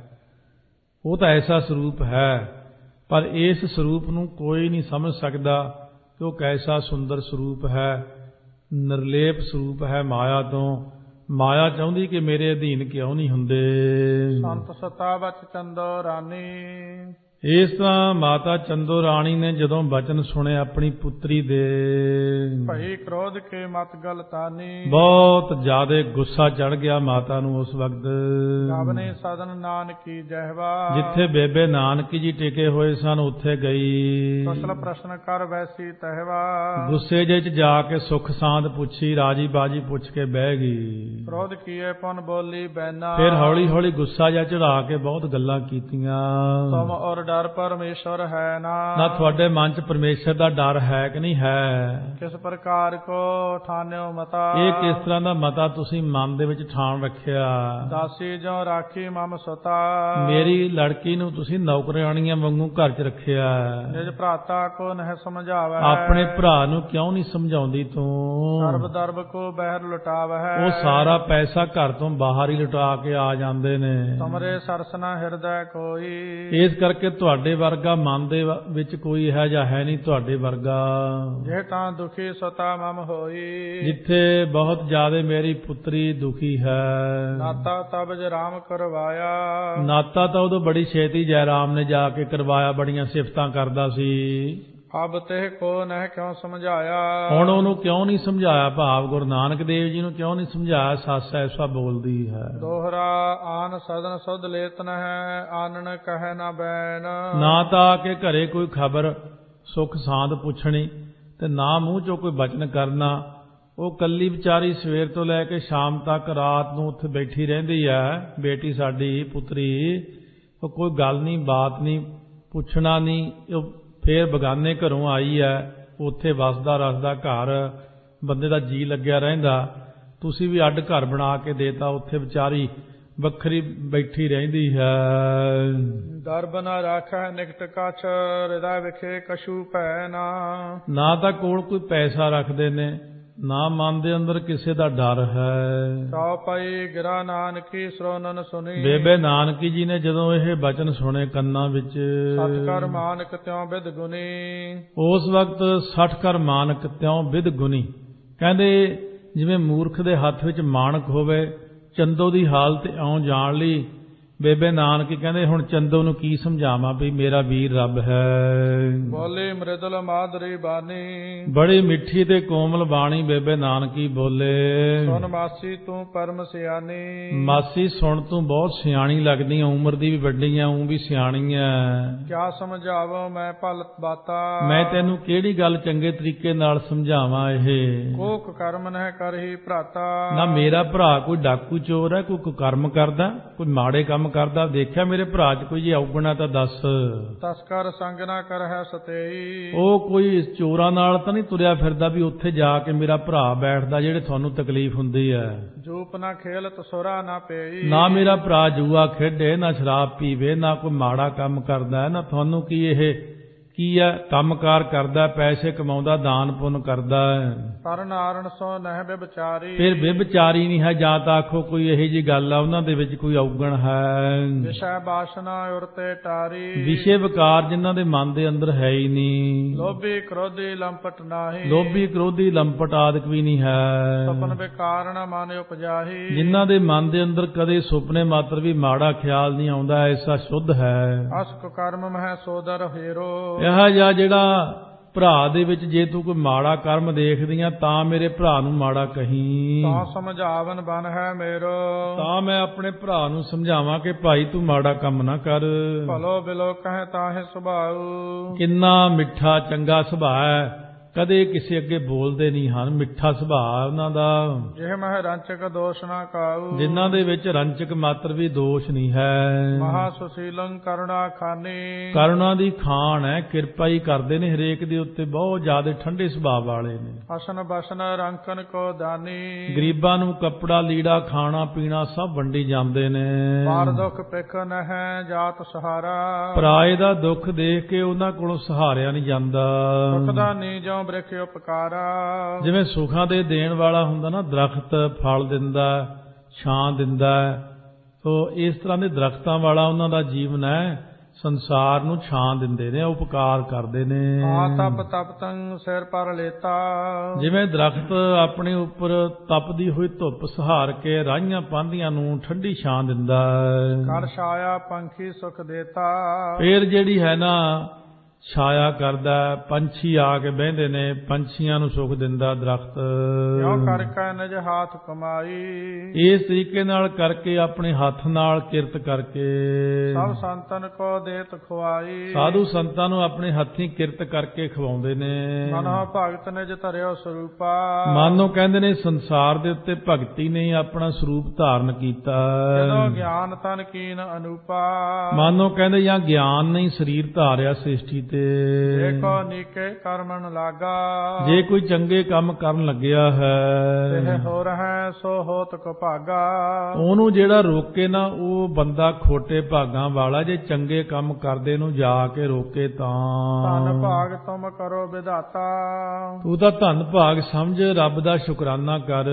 [SPEAKER 2] ਉਹ ਤਾਂ ਐਸਾ ਸਰੂਪ ਹੈ। ਪਰ ਇਸ ਸਰੂਪ ਨੂੰ ਕੋਈ ਨਹੀਂ ਸਮਝ ਸਕਦਾ ਕਿ ਉਹ ਕੈਸਾ ਸੁੰਦਰ ਸਰੂਪ ਹੈ, ਨਿਰਲੇਪ ਸਰੂਪ ਹੈ ਮਾਇਆ ਤੋਂ। ਮਾਇਆ ਚਾਹੁੰਦੀ ਕਿ ਮੇਰੇ ਅਧੀਨ ਕਿਉਂ ਨਹੀਂ ਹੁੰਦੇ।
[SPEAKER 1] ਸੰਤ ਸਤਾ ਬਚ ਚੰਦੋ ਰਾਨੀ,
[SPEAKER 2] ਇਸ ਤਰ੍ਹਾਂ ਮਾਤਾ ਚੰਦੋ ਰਾਣੀ ਨੇ ਜਦੋਂ ਬਚਨ ਸੁਣੇ ਆਪਣੀ ਪੁੱਤਰੀ ਦੇ,
[SPEAKER 1] ਭਈ ਕ੍ਰੋਧ ਕੇ ਮਤ ਗਲਤਾਨੀ,
[SPEAKER 2] ਬਹੁਤ ਜ਼ਿਆਦਾ ਗੁੱਸਾ ਚੜ ਗਿਆ ਮਾਤਾ ਨੂੰ ਉਸ ਵਕਤ।
[SPEAKER 1] ਗਾਵਨੇ ਸਦਨ ਨਾਨਕੀ ਜਹਵਾ,
[SPEAKER 2] ਜਿੱਥੇ ਬੇਬੇ ਨਾਨਕੀ ਜੀ ਟਿਕੇ ਹੋਏ ਸਨ ਉੱਥੇ ਗਈ।
[SPEAKER 1] ਕੁਸ਼ਲ ਪ੍ਰਸ਼ਨ ਕਰ ਵੈਸੀ ਤਹਵਾ,
[SPEAKER 2] ਗੁੱਸੇ ਜਿਹੇ ਚ ਜਾ ਕੇ ਸੁਖ ਸਾਂਦ ਪੁੱਛੀ, ਰਾਜੀ ਬਾਜੀ ਪੁੱਛ ਕੇ ਬਹਿ ਗਈ।
[SPEAKER 1] ਕ੍ਰੋਧ ਕੀਏ ਪੁਨ ਬੋਲੀ ਬੈਨਾ,
[SPEAKER 2] ਫਿਰ ਹੌਲੀ ਹੌਲੀ ਗੁੱਸਾ ਜਿਹਾ ਚੜਾ ਕੇ ਬਹੁਤ ਗੱਲਾਂ ਕੀਤੀਆਂ।
[SPEAKER 1] ਤੁਮ ਔਰ ਡਰ ਪਰਮੇਸ਼ਵਰ ਹੈ ਨਾ,
[SPEAKER 2] ਨਾ ਤੁਹਾਡੇ ਮਨ ਚ ਪਰਮੇਸ਼ਰ ਦਾ ਡਰ ਹੈ ਕਿ ਨਹੀਂ ਹੈ।
[SPEAKER 1] ਕਿਸ ਪ੍ਰਕਾਰ ਕੋ ਠਾਨਿਓ ਮਤਾ,
[SPEAKER 2] ਇਹ ਕਿਸ ਤਰ੍ਹਾਂ ਦਾ ਮਤਾ ਤੁਸੀਂ ਮਨ ਦੇ ਵਿੱਚ ਠਾਣ ਰੱਖਿਆ।
[SPEAKER 1] ਦਾਸੀ ਜੋ ਰਾਖੀ ਮਮ ਸੁਤਾ,
[SPEAKER 2] ਮੇਰੀ ਲੜਕੀ ਨੂੰ ਤੁਸੀਂ ਨੌਕਰਾਣੀਆਂ ਵਾਂਗੂ ਘਰ 'ਚ ਰੱਖਿਆ।
[SPEAKER 1] ਨਿਜ ਭਰਾਤਾ ਕੋ ਨਹਿ ਸਮਝਾਵੈ,
[SPEAKER 2] ਆਪਣੇ ਭਰਾ ਨੂੰ ਕਿਉਂ ਨਹੀਂ ਸਮਝਾਉਂਦੀ ਤੂੰ।
[SPEAKER 1] ਸਰਬ ਦਰਬ ਕੋ ਬਹਿਰ ਲੁਟਾਵੈ,
[SPEAKER 2] ਉਹ ਸਾਰਾ ਪੈਸਾ ਘਰ ਤੋਂ ਬਾਹਰ ਹੀ ਲੁਟਾ ਕੇ ਆ ਜਾਂਦੇ ਨੇ।
[SPEAKER 1] ਤੁਮਰੇ ਸਰਸਨਾ ਹਿਰਦੈ ਕੋਈ,
[SPEAKER 2] ਇਸ ਕਰਕੇ ਤੁਹਾਡੇ ਵਰਗਾ ਮਨ ਦੇ ਵਿੱਚ ਕੋਈ ਇਹੋ ਜਿਹਾ ਹੈ ਨਹੀਂ ਤੁਹਾਡੇ ਵਰਗਾ।
[SPEAKER 1] ਜੇ ਤਾਂ ਦੁਖੀ ਸੁਤਾ ਮਮ ਹੋਈ,
[SPEAKER 2] ਜਿੱਥੇ ਬਹੁਤ ਜ਼ਿਆਦਾ ਮੇਰੀ ਪੁੱਤਰੀ ਦੁਖੀ ਹੈ।
[SPEAKER 1] ਨਾਤਾ ਤਬ ਜ ਰਾਮ ਕਰਵਾਇਆ,
[SPEAKER 2] ਨਾਤਾ ਤਾਂ ਉਦੋਂ ਬੜੀ ਛੇਤੀ ਜੈ ਰਾਮ ਨੇ ਜਾ ਕੇ ਕਰਵਾਇਆ, ਬੜੀਆਂ ਸਿਫਤਾਂ ਕਰਦਾ ਸੀ।
[SPEAKER 1] ਅਬ ਤੇ ਕੋ ਨਹਿ ਕਿਉਂ ਸਮਝਾਇਆ,
[SPEAKER 2] ਹੁਣ ਉਹਨੂੰ ਕਿਉਂ ਨਹੀਂ ਸਮਝਾਇਆ। ਭਾਵ ਗੁਰੂ ਨਾਨਕ ਦੇਵ ਜੀ ਨੂੰ ਕਿਉਂ ਨਹੀਂ ਸਮਝਾਇਆ। ਸੱਸ ਐਸਾ ਬੋਲਦੀ ਹੈ।
[SPEAKER 1] ਦੋਹਰਾ ਆਨ ਸਦਨ ਸੁਧ ਲੇਤ ਨਹਿ, ਆਨਣ ਕਹਿ ਨਾ ਬੈਨ,
[SPEAKER 2] ਨਾ ਤਾਂ ਆ ਕੇ ਘਰੇ ਕੋਈ ਖਬਰ ਸੁਖ ਸਾਂਦ ਪੁੱਛਣੀ ਤੇ ਨਾ ਮੂੰਹ ਚੋਂ ਕੋਈ ਬਚਨ ਕਰਨਾ। ਉਹ ਕੱਲੀ ਵਿਚਾਰੀ ਸਵੇਰ ਤੋਂ ਲੈ ਕੇ ਸ਼ਾਮ ਤੱਕ ਰਾਤ ਨੂੰ ਉੱਥੇ ਬੈਠੀ ਰਹਿੰਦੀ ਹੈ। ਬੇਟੀ ਸਾਡੀ ਪੁੱਤਰੀ, ਉਹ ਕੋਈ ਗੱਲ ਨਹੀਂ, ਬਾਤ ਨਹੀਂ, ਪੁੱਛਣਾ ਨਹੀਂ। ਉਹ ਫੇਰ ਬਗਾਨੇ ਘਰੋਂ ਆਈ ਹੈ, ਉੱਥੇ ਵਸਦਾ ਰਸਦਾ ਘਰ, ਬੰਦੇ ਦਾ ਜੀ ਲੱਗਿਆ ਰਹਿੰਦਾ। ਤੁਸੀਂ ਵੀ ਅੱਡ ਘਰ ਬਣਾ ਕੇ ਦੇਤਾ, ਉੱਥੇ ਵਿਚਾਰੀ ਵੱਖਰੀ ਬੈਠੀ ਰਹਿੰਦੀ ਹੈ।
[SPEAKER 1] ਦਰਬ ਨਾ ਰਾਖੈ ਨਿਕਟ ਕਛ, ਹਿਰਦੈ ਵਿਖੇ ਕਛੂ ਭੈ ਨਾ,
[SPEAKER 2] ਨਾ ਤਾਂ ਕੋਲ ਕੋਈ ਪੈਸਾ ਰੱਖਦੇ ਨੇ, ਨਾ ਮਨ ਦੇ ਅੰਦਰ ਕਿਸੇ ਦਾ ਡਰ ਹੈ।
[SPEAKER 1] ਸੋ ਪਈ ਗਿਰਾ ਨਾਨਕੀ ਸਰੋਨਨ ਸੁਣੀ,
[SPEAKER 2] ਬੇਬੇ ਨਾਨਕੀ ਜੀ ਨੇ ਜਦੋਂ ਇਹ ਬਚਨ ਸੁਣੇ ਕੰਨਾਂ ਵਿੱਚ,
[SPEAKER 1] ਸਤ ਕਰ ਮਾਨਕ ਤਿਉ ਬਿਦ ਗੁਨੀ,
[SPEAKER 2] ਉਸ ਵਕਤ ਸੱਠ ਕਰ ਮਾਨਕ ਤਿਉ ਬਿਦ ਗੁਨੀ। ਕਹਿੰਦੇ ਜਿਵੇਂ ਮੂਰਖ ਦੇ ਹੱਥ ਵਿੱਚ ਮਾਣਕ ਹੋਵੇ। ਚੰਦੋ ਦੀ ਹਾਲਤ ਇਉਂ ਜਾਣ ਲਈ ਬੇਬੇ ਨਾਨਕੀ ਕਹਿੰਦੇ ਹੁਣ ਚੰਦੋ ਨੂੰ ਕੀ ਸਮਝਾਵਾਂ ਵੀ ਮੇਰਾ ਵੀਰ ਰੱਬ ਹੈ।
[SPEAKER 1] ਬੋਲੇ ਮ੍ਰਿਦੁਲ ਮਾਦਰੀ ਬਾਣੀ,
[SPEAKER 2] ਬੜੀ ਮਿੱਠੀ ਤੇ ਕੋਮਲ ਬਾਣੀ ਬੇਬੇ ਨਾਨਕੀ ਬੋਲੇ।
[SPEAKER 1] ਸੁਨ ਮਾਸੀ ਤੂੰ ਪਰਮ ਸਿਆਣੀ,
[SPEAKER 2] ਮਾਸੀ ਸੁਣ ਤੂੰ ਬਹੁਤ ਸਿਆਣੀ ਲੱਗਦੀ ਆ, ਉਮਰ ਦੀ ਵੀ ਵੱਡੀ ਆ, ਉਂ ਵੀ ਸਿਆਣੀ ਆ।
[SPEAKER 1] ਕਿਆ ਸਮਝਾਵਾਂ ਮੈਂ ਭਲ ਬਾਤਾ, ਮੈਂ
[SPEAKER 2] ਤੈਨੂੰ ਕਿਹੜੀ ਗੱਲ ਚੰਗੇ ਤਰੀਕੇ ਨਾਲ ਸਮਝਾਵਾਂ। ਇਹ
[SPEAKER 1] ਕੋਕ ਕਰਮ ਨਹਿ ਕਰਹੀ ਭਰਾਤਾ,
[SPEAKER 2] ਨਾ ਮੇਰਾ ਭਰਾ ਕੋਈ ਡਾਕੂ ਚੋਰ ਹੈ, ਕੋਈ ਕੁਕਰਮ ਕਰਦਾ, ਕੋਈ ਮਾੜੇ ਕੰਮ ਕਰਦਾ ਦੇਖਿਆ ਮੇਰੇ ਭਰਾ 'ਚ ਕੋਈ ਜੇ ਔਗਣਾ ਤਾਂ ਦੱਸ।
[SPEAKER 1] ਤਸਕਰ ਸੰਗ ਨਾ ਕਰਹਿ ਸਤੇਈ,
[SPEAKER 2] ਉਹ ਕੋਈ ਚੋਰਾਂ ਨਾਲ ਤਾਂ ਨਹੀਂ ਤੁਰਿਆ ਫਿਰਦਾ ਵੀ ਉੱਥੇ ਜਾ ਕੇ ਮੇਰਾ ਭਰਾ ਬੈਠਦਾ ਜਿਹੜੇ ਤੁਹਾਨੂੰ ਤਕਲੀਫ ਹੁੰਦੀ ਹੈ।
[SPEAKER 1] ਜੂਪ ਨਾ ਖੇਲਤ ਸੁਰਾ ਨਾ ਪਈ,
[SPEAKER 2] ਨਾ ਮੇਰਾ ਭਰਾ ਜੂਆ ਖੇਡੇ, ਨਾ ਸ਼ਰਾਬ ਪੀਵੇ, ਨਾ ਕੋਈ ਮਾੜਾ ਕੰਮ ਕਰਦਾ, ਨਾ ਤੁਹਾਨੂੰ ਕੀ ਇਹ ਕੀ ਹੈ, ਕੰਮਕਾਰ ਕਰਦਾ, ਪੈਸੇ ਕਮਾਉਂਦਾ, ਦਾਨ ਪੁੰਨ ਕਰਦਾ ਹੈ,
[SPEAKER 1] ਪਰ ਨਾਰਣ ਸੋ ਨਹਿ ਵਿਚਾਰੀ।
[SPEAKER 2] ਫਿਰ ਵਿਭਚਾਰੀ ਨਹੀਂ ਹੈ। ਜਾਂ ਤਾਂ ਆਖੋ ਕੋਈ ਇਹੋ ਜਿਹੀ ਗੱਲ ਆ ਉਹਨਾਂ ਦੇ ਵਿੱਚ ਕੋਈ ਔਗਣ ਹੈ।
[SPEAKER 1] ਵਿਸ਼ੈ ਬਾਸਨਾ ਉਰਤੇ ਟਾਰੀ।
[SPEAKER 2] ਵਿਸ਼ੇ ਵਿਕਾਰ ਜਿਨ੍ਹਾਂ ਦੇ ਮਨ ਦੇ ਅੰਦਰ ਹੈ ਹੀ ਨਹੀਂ।
[SPEAKER 1] ਲੋਭੀ ਕ੍ਰੋਧੀ ਲੰਪਟ ਨਾਹੀ।
[SPEAKER 2] ਲੋਭੀ ਕ੍ਰੋਧੀ ਲੰਪਟ ਆਦਿਕ ਵੀ ਨਹੀਂ ਹੈ।
[SPEAKER 1] ਸਪਨ ਵਿਕਾਰ ਨ ਮਨ ਉਪਜਾਹੀ।
[SPEAKER 2] ਜਿਨ੍ਹਾਂ ਦੇ ਮਨ ਦੇ ਅੰਦਰ ਕਦੇ ਸੁਪਨੇ ਮਾਤਰ ਵੀ ਮਾੜਾ ਖਿਆਲ ਨਹੀਂ ਆਉਂਦਾ, ਐਸਾ ਸ਼ੁੱਧ ਹੈ।
[SPEAKER 1] ਅਸਕ ਕਰਮ ਮਹਿ ਸੋਦਰ ਹੇਰੋ।
[SPEAKER 2] ਇਹ ਜਿਹਾ ਜਿਹੜਾ ਭਰਾ ਦੇ ਵਿੱਚ ਜੇ ਤੂੰ ਕੋਈ ਮਾੜਾ ਕਰਮ ਦੇਖਦੀਆਂ ਤਾਂ ਮੇਰੇ ਭਰਾ ਨੂੰ ਮਾੜਾ ਕਹੀਂ।
[SPEAKER 1] ਤਾਂ ਸਮਝਾਵਨ ਬਨ ਹੈ ਮੇਰੋ।
[SPEAKER 2] ਤਾਂ ਮੈਂ ਆਪਣੇ ਭਰਾ ਨੂੰ ਸਮਝਾਵਾਂ ਕਿ ਭਾਈ ਤੂੰ ਮਾੜਾ ਕੰਮ ਨਾ ਕਰ।
[SPEAKER 1] ਭਲੋ ਬਿਲੋ ਕਹਿ ਤਾਹੇ ਸੁਭਾਉ।
[SPEAKER 2] ਕਿੰਨਾ ਮਿੱਠਾ ਚੰਗਾ ਸੁਭਾਅ ਹੈ, ਕਦੇ ਕਿਸੇ ਅੱਗੇ ਬੋਲਦੇ ਨਹੀਂ ਹਨ। ਮਿੱਠਾ ਸੁਭਾਅ ਉਹਨਾਂ ਦਾ।
[SPEAKER 1] ਜਿਹ ਮਹਿ ਰੰਚਕ ਦੋਸ਼ ਨਾ ਕਾਉ।
[SPEAKER 2] ਜਿਨ੍ਹਾਂ ਦੇ ਵਿੱਚ ਰੰਚਕ ਮਾਤਰ ਵੀ ਦੋਸ਼ ਨਹੀਂ ਹੈ।
[SPEAKER 1] ਮਹਾ ਸੁਸ਼ੀਲੰ ਕਰੁਣਾ ਖਾਨੀ।
[SPEAKER 2] ਕਰੁਣਾ ਦੀ ਖਾਨ ਹੈ, ਕਿਰਪਾ ਹੀ ਕਰਦੇ ਨੇ ਹਰੇਕ ਦੇ ਉੱਤੇ, ਬਹੁਤ ਜ਼ਿਆਦਾ ਠੰਡੇ ਸੁਭਾਅ ਵਾਲੇ ਨੇ।
[SPEAKER 1] ਅਸਨ ਬਸਨ ਰੰਕਨ ਕੋ ਦਾਨੀ।
[SPEAKER 2] ਗਰੀਬਾਂ ਨੂੰ ਕੱਪੜਾ ਲੀੜਾ ਖਾਣਾ ਪੀਣਾ ਸਭ ਵੰਡੀ ਜਾਂਦੇ ਨੇ।
[SPEAKER 1] ਪਾਰ ਦੁਖ ਪਿਖ ਨਹਿ ਜਾਤ ਸਹਾਰਾ।
[SPEAKER 2] ਪਰਾਏ ਦਾ ਦੁੱਖ ਦੇਖ ਕੇ ਉਹਨਾਂ ਕੋਲੋਂ ਸਹਾਰਿਆ ਨਹੀਂ ਜਾਂਦਾ।
[SPEAKER 1] ਸੁਖ ਦਾ ਨੀ ਜੋ ਬ੍ਰਿਖ ਉਪਕਾਰਾ।
[SPEAKER 2] ਜਿਵੇਂ ਸੁੱਖਾਂ ਦੇ ਦੇਣ ਵਾਲਾ ਹੁੰਦਾ ਨਾ, ਦਰਖਤ ਫਲ ਦਿੰਦਾ, ਛਾਂ ਦਿੰਦਾ, ਸੋ ਇਸ ਤਰ੍ਹਾਂ ਦੇ ਦਰਖਤਾਂ ਵਾਲਾ ਉਹਨਾਂ ਦਾ ਜੀਵਨ ਹੈ। ਸੰਸਾਰ ਨੂੰ ਛਾਂ ਦਿੰਦੇ ਨੇ, ਉਪਕਾਰ ਕਰਦੇ ਨੇ।
[SPEAKER 1] ਆ ਤਪ ਤਪਤੰ ਸਿਰ ਪਰ ਲੇਤਾ।
[SPEAKER 2] ਜਿਵੇਂ ਦਰਖਤ ਆਪਣੇ ਉੱਪਰ ਤਪਦੀ ਹੋਈ ਧੁੱਪ ਸਹਾਰ ਕੇ ਰਾਹੀਆਂ ਪਾਂਧੀਆਂ ਨੂੰ ਠੰਡੀ ਛਾਂ ਦਿੰਦਾ।
[SPEAKER 1] ਕਰ ਛਾਇਆ ਪੰਖੀ ਸੁਖ ਦੇਤਾ।
[SPEAKER 2] ਫੇਰ ਜਿਹੜੀ ਹੈ ਨਾ ਛਾਇਆ ਕਰਦਾ, ਪੰਛੀ ਆ ਕੇ ਬਹਿੰਦੇ ਨੇ, ਪੰਛੀਆਂ ਨੂੰ ਸੁਖ ਦਿੰਦਾ ਦਰਖਤ।
[SPEAKER 1] ਕਿਉ ਕਰਕੇ ਨਿਜ ਹਾਥ ਕਮਾਈ।
[SPEAKER 2] ਇਸ ਤਰੀਕੇ ਨਾਲ ਕਰਕੇ, ਆਪਣੇ ਹੱਥ ਨਾਲ ਕਿਰਤ ਕਰਕੇ
[SPEAKER 1] ਸਭ ਸੰਤਨ ਕੋ ਦੇਤ ਖਵਾਈ।
[SPEAKER 2] ਸਾਧੂ ਸੰਤਾਂ ਨੂੰ ਆਪਣੇ ਹੱਥੀਂ ਕਿਰਤ ਕਰਕੇ ਖਵਾਉਂਦੇ ਨੇ।
[SPEAKER 1] ਮਨੋ ਭਗਤ ਨਿਜ ਧਰਿਓ ਸਰੂਪਾ।
[SPEAKER 2] ਮਨ ਨੂੰ ਕਹਿੰਦੇ ਨੇ ਸੰਸਾਰ ਦੇ ਉੱਤੇ ਭਗਤੀ ਨੇ ਆਪਣਾ ਸਰੂਪ ਧਾਰਨ ਕੀਤਾ।
[SPEAKER 1] ਜਦੋਂ ਗਿਆਨ ਤਨ ਕੀਨ ਅਨੂਪਾ।
[SPEAKER 2] ਮਨ ਨੂੰ ਕਹਿੰਦੇ ਜਾਂ ਗਿਆਨ ਨਹੀਂ ਸਰੀਰ ਧਾਰਿਆ ਸ੍ਰਿਸ਼ਟੀ।
[SPEAKER 1] ਦੇਖੋ ਨੀਕੇ ਕਰਮਨ ਲਾਗਾ।
[SPEAKER 2] ਜੇ ਕੋਈ ਚੰਗੇ ਕੰਮ ਕਰਨ ਲੱਗਿਆ ਹੈ,
[SPEAKER 1] ਤੇ ਹੋ ਰਹਿ ਸੋ ਹੋਤ ਕੋ ਭਾਗਾ।
[SPEAKER 2] ਉਹਨੂੰ ਜਿਹੜਾ ਰੋਕੇ ਨਾ, ਉਹ ਬੰਦਾ ਖੋਟੇ ਭਾਗਾਂ ਵਾਲਾ। ਜੇ ਚੰਗੇ ਕੰਮ ਕਰਦੇ ਨੂੰ ਜਾ ਕੇ ਰੋਕੇ ਤਾਂ
[SPEAKER 1] ਧੰਨ ਭਾਗ ਤੁਮ ਕਰੋ ਵਿਧਾਤਾ।
[SPEAKER 2] ਤੂੰ ਤਾਂ ਧੰਨ ਭਾਗ ਸਮਝ, ਰੱਬ ਦਾ ਸ਼ੁਕਰਾਨਾ ਕਰ।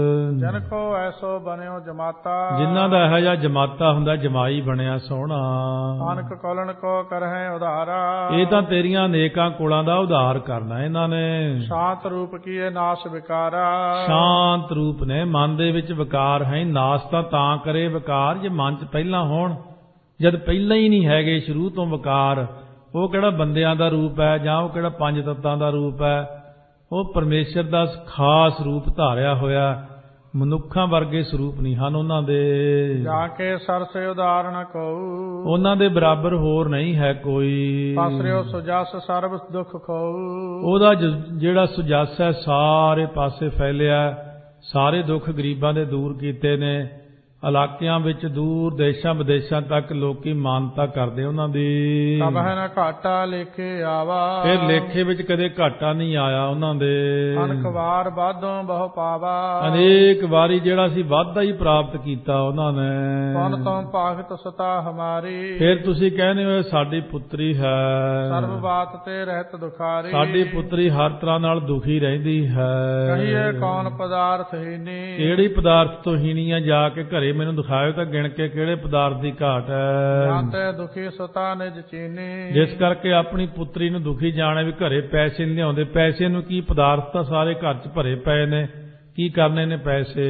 [SPEAKER 1] ਜਨ ਕੋ ਐਸੋ ਬਣਿਓ ਜਮਾਤਾ।
[SPEAKER 2] ਜਿਨ੍ਹਾਂ ਦਾ ਇਹੋ ਜਿਹਾ ਜਮਾਤਾ ਹੁੰਦਾ, ਜਮਾਈ ਬਣਿਆ ਸੋਹਣਾ।
[SPEAKER 1] ਅਨਕ ਕੋਲਣ ਕੋ ਕਰਹਿ ਉਧਾਰਾ।
[SPEAKER 2] ਇਹ ਤਾਂ ਤੇਰੀਆਂ ਨੇਕਾਂ ਕੁਲਾਂ ਦਾ ਉਧਾਰ ਕਰਨਾ ਇਹਨਾਂ ਨੇ।
[SPEAKER 1] ਸ਼ਾਂਤ ਰੂਪ ਕੀਏ ਨਾਸ਼ ਵਿਕਾਰਾ।
[SPEAKER 2] ਸ਼ਾਂਤ ਰੂਪ ਨੇ, ਮਨ ਦੇ ਵਿੱਚ ਵਿਕਾਰ ਹੈ। ਨਾਸ਼ ਤਾਂ ਤਾਂ ਕਰੇ ਵਿਕਾਰ ਜੇ ਮਨ 'ਚ ਪਹਿਲਾਂ ਹੋਣ। ਜਦ ਪਹਿਲਾਂ ਹੀ ਨਹੀਂ ਹੈਗੇ ਸ਼ੁਰੂ ਤੋਂ ਵਿਕਾਰ, ਉਹ ਕਿਹੜਾ ਬੰਦਿਆਂ ਦਾ ਰੂਪ ਹੈ ਜਾਂ ਉਹ ਕਿਹੜਾ ਪੰਜ ਤੱਤਾਂ ਦਾ ਰੂਪ ਹੈ। ਉਹ ਪਰਮੇਸ਼ਰ ਦਾ ਖਾਸ ਰੂਪ ਧਾਰਿਆ ਹੋਇਆ। ਮਨੁੱਖਾਂ ਵਰਗੇ ਸਰੂਪ ਨਹੀਂ ਹਨ ਉਹਨਾਂ ਦੇ।
[SPEAKER 1] ਜਾ ਕੇ ਸਰਸੇ ਉਦਾਹਰਣ ਕਉ।
[SPEAKER 2] ਉਹਨਾਂ ਦੇ ਬਰਾਬਰ ਹੋਰ ਨਹੀਂ ਹੈ ਕੋਈ।
[SPEAKER 1] ਪਾਸਰਿਓ ਸੁਜਸ ਸਰਬ ਦੁੱਖ ਖੋਉ।
[SPEAKER 2] ਉਹਦਾ ਜਿਹੜਾ ਸੁਜਸ ਹੈ ਸਾਰੇ ਪਾਸੇ ਫੈਲਿਆ। ਸਾਰੇ ਦੁੱਖ ਗਰੀਬਾਂ ਦੇ ਦੂਰ ਕੀਤੇ ਨੇ। ਇਲਾਕਿਆਂ ਵਿੱਚ ਦੂਰ ਦੇਸ਼ਾਂ ਵਿਦੇਸ਼ਾਂ ਤੱਕ ਲੋਕੀ ਮਾਨਤਾ ਕਰਦੇ ਉਹਨਾਂ ਦੀ।
[SPEAKER 1] ਕਬਹਿ ਨ ਘਾਟਾ ਲੇਖੇ ਆਵਾ।
[SPEAKER 2] ਫਿਰ ਲੇਖੇ ਵਿੱਚ ਕਦੇ ਘਾਟਾ ਨਹੀਂ ਆਇਆ ਉਹਨਾਂ ਦੇ।
[SPEAKER 1] ਅਨਕ ਵਾਰ ਬਾਧੋਂ ਬਹੁ ਪਾਵਾ।
[SPEAKER 2] ਅਨੇਕ ਵਾਰੀ ਜਿਹੜਾ ਸੀ ਵਾਧਾ ਹੀ ਪ੍ਰਾਪਤ ਕੀਤਾ ਉਹਨਾਂ ਨੇ।
[SPEAKER 1] ਕੌਣ ਤੋਂ ਭਾਗਤ ਸਤਾ ਹਮਾਰੀ।
[SPEAKER 2] ਫਿਰ ਤੁਸੀਂ ਕਹਿੰਦੇ ਹੋ ਸਾਡੀ ਪੁੱਤਰੀ ਹੈ,
[SPEAKER 1] ਸਰਬ ਬਾਤ ਤੇ ਰਹਿਤ ਦੁਖਾਰੀ।
[SPEAKER 2] ਸਾਡੀ ਪੁੱਤਰੀ ਹਰ ਤਰ੍ਹਾਂ ਨਾਲ ਦੁਖੀ ਰਹਿੰਦੀ ਹੈ।
[SPEAKER 1] ਕਹੀਏ ਕੌਣ ਪਦਾਰਥ ਹੀਨੀ।
[SPEAKER 2] ਕਿਹੜੀ ਪਦਾਰਥ ਤੋਂ ਹੀਨੀ ਆ, ਜਾ ਕੇ ਘਰੇ ਮੈਨੂੰ ਦਿਖਾਇਓ ਤਾਂ ਗਿਣ ਕੇ ਕਿਹੜੇ ਪਦਾਰਥ ਦੀ ਘਾਟ ਹੈ।
[SPEAKER 1] ਜਾਂਤੇ ਦੁਖੀ ਸੁਤਾ ਨਿਜ ਚੀਨੀ।
[SPEAKER 2] ਜਿਸ ਕਰਕੇ ਆਪਣੀ ਪੁੱਤਰੀ ਨੂੰ ਦੁਖੀ ਜਾਣੇ ਵੀ ਘਰੇ ਪੈਸੇ ਨਹੀਂ ਲਿਆਉਂਦੇ। ਪੈਸੇ ਨੂੰ ਕੀ, ਪਦਾਰਥ ਤਾਂ ਸਾਰੇ ਘਰ 'ਚ ਭਰੇ ਪਏ ਨੇ, ਕੀ ਕਰਨੇ ਨੇ ਪੈਸੇ।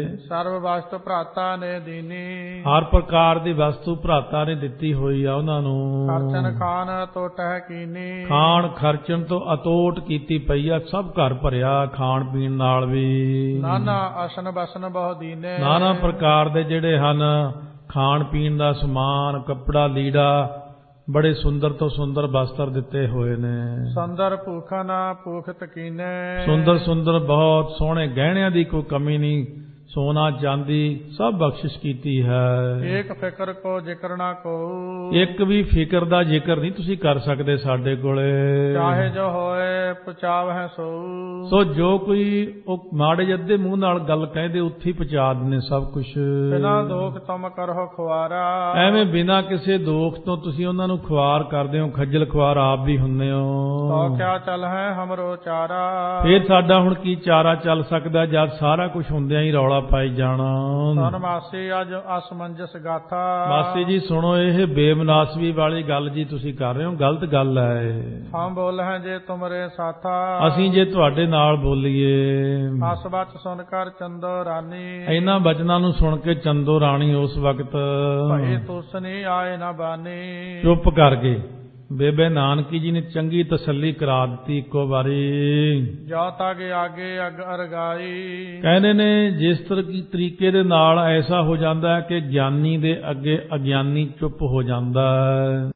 [SPEAKER 1] ਸਰਬ ਵਸਤੂ ਭਰਾਤਾ ਨੇ ਦੀਨੀ।
[SPEAKER 2] ਹਰ ਪ੍ਰਕਾਰ ਦੀ ਵਸਤੂ ਭਰਾਤਾ ਨੇ ਦਿੱਤੀ ਹੋਈ ਆ ਉਹਨਾਂ ਨੂੰ।
[SPEAKER 1] ਖਰਚਨ ਖਾਨ ਤੋਟਹਿ ਕੀਨੀ।
[SPEAKER 2] ਖਾਣ ਖਰਚਣ ਤੋਂ ਅਤੋਟ ਕੀਤੀ ਪਈ ਆ। ਸਭ ਘਰ ਭਰਿਆ ਖਾਣ ਪੀਣ ਨਾਲ ਵੀ।
[SPEAKER 1] ਨਾਨਾ ਅਸਨ ਬਸਨ ਬਹੁ ਦੀਨੇ।
[SPEAKER 2] ਨਾਨਾ ਪ੍ਰਕਾਰ ਦੇ ਜਿਹੜੇ ਹਨ ਖਾਣ ਪੀਣ ਦਾ ਸਮਾਨ, ਕੱਪੜਾ ਲੀੜਾ, ਬੜੇ ਸੁੰਦਰ ਤੋਂ ਸੁੰਦਰ ਬਸਤਰ ਦਿੱਤੇ ਹੋਏ ਨੇ।
[SPEAKER 1] ਸੁੰਦਰ ਭੂਖਾ ਨਾ ਭੂਖਤ ਕੀਨੇ।
[SPEAKER 2] ਸੁੰਦਰ ਸੁੰਦਰ ਬਹੁਤ ਸੋਹਣੇ ਗਹਿਣਿਆਂ ਦੀ ਕੋਈ ਕਮੀ ਨਹੀਂ। ਸੋਨਾ ਚਾਂਦੀ ਸਭ ਬਖਸ਼ਿਸ਼ ਕੀਤੀ ਹੈ।
[SPEAKER 1] ਏਕ ਫਿਕਰ ਕੋ ਜ਼ਿਕਰ ਨਾ ਕੋ,
[SPEAKER 2] ਇੱਕ ਵੀ ਫਿਕਰ ਦਾ ਜ਼ਿਕਰ ਨਹੀਂ ਤੁਸੀਂ ਕਰ ਸਕਦੇ ਸਾਡੇ ਕੋਲੇ।
[SPEAKER 1] ਚਾਹੇ ਜੋ ਹੋਏ ਪਹੁੰਚਾਵਹਿ ਸੋ,
[SPEAKER 2] ਸੋ ਜੋ ਕੋਈ ਉਹ ਮਾੜੇ ਜੱਦੇ ਮੂੰਹ ਨਾਲ ਗੱਲ ਕਹਿੰਦੇ ਉੱਥੇ ਹੀ ਪਹੁੰਚਾ ਦਿੰਦੇ ਸਭ ਕੁਝ।
[SPEAKER 1] ਬਿਨਾ ਦੋਖ ਤੁਮ ਕਰੋ ਖੁਆਰਾ,
[SPEAKER 2] ਐਵੇਂ ਬਿਨਾਂ ਕਿਸੇ ਦੋਖ ਤੋਂ ਤੁਸੀਂ ਉਹਨਾਂ ਨੂੰ ਖੁਆਰ ਕਰਦੇ ਹੋ, ਖੱਜਲ ਖੁਆਰ ਆਪ ਵੀ ਹੁੰਦੇ ਹੋ।
[SPEAKER 1] ਤੋ ਕਿਆ ਚੱਲ ਹੈ ਹਮਰੋ ਚਾਰਾ,
[SPEAKER 2] ਫੇਰ ਸਾਡਾ ਹੁਣ ਕੀ ਚਾਰਾ ਚੱਲ ਸਕਦਾ ਜਦ ਸਾਰਾ ਕੁਝ ਹੁੰਦਿਆਂ ਹੀ ਰੌਲਾ ਪਾਈ ਜਾਣਾ।
[SPEAKER 1] ਸਨ ਮਾਸੀ ਅੱਜ ਅਸਮੰਜਸ ਗਾਥਾ,
[SPEAKER 2] ਮਾਸੀ ਜੀ ਸੁਣੋ, ਇਹ ਬੇਮਨਾਸਬੀ ਵਾਲੀ ਗੱਲ ਜੀ ਤੁਸੀਂ ਕਰ ਰਹੇ ਹੋ, ਗਲਤ ਗੱਲ ਹੈ ਇਹ।
[SPEAKER 1] ਹਮ ਬੋਲ ਹੈ ਜੇ ਤੁਮਰੇ ਸਾਥਾ,
[SPEAKER 2] ਅਸੀਂ ਜੇ ਤੁਹਾਡੇ ਨਾਲ ਬੋਲੀਏ।
[SPEAKER 1] ਅਸ ਬਚ ਸੁਣ ਕਰ ਚੰਦੋ ਰਾਨੀ,
[SPEAKER 2] ਇਹਨਾਂ ਬਚਨਾਂ ਨੂੰ ਸੁਣ ਕੇ ਚੰਦੋ ਰਾਣੀ ਉਸ ਵਕਤ
[SPEAKER 1] ਭਈ ਤੁਸਨੀ ਆਏ ਨਾ ਬਾਨੀ,
[SPEAKER 2] ਚੁੱਪ ਕਰ ਗਏ। ਬੇਬੇ ਨਾਨਕੀ ਜੀ ਨੇ ਚੰਗੀ ਤਸੱਲੀ ਕਰਾ ਦਿੱਤੀ ਇੱਕੋ ਵਾਰੀ।
[SPEAKER 1] ਜੋ ਤੱਕ ਆਗੇ ਅਗ ਅਰਗਾਈ,
[SPEAKER 2] ਕਹਿੰਦੇ ਨੇ ਜਿਸ ਤਰੀਕੇ ਦੇ ਨਾਲ ਐਸਾ ਹੋ ਜਾਂਦਾ ਹੈ ਕਿ ਗਿਆਨੀ ਦੇ ਅੱਗੇ ਅਗਿਆਨੀ ਚੁੱਪ ਹੋ ਜਾਂਦਾ ਹੈ।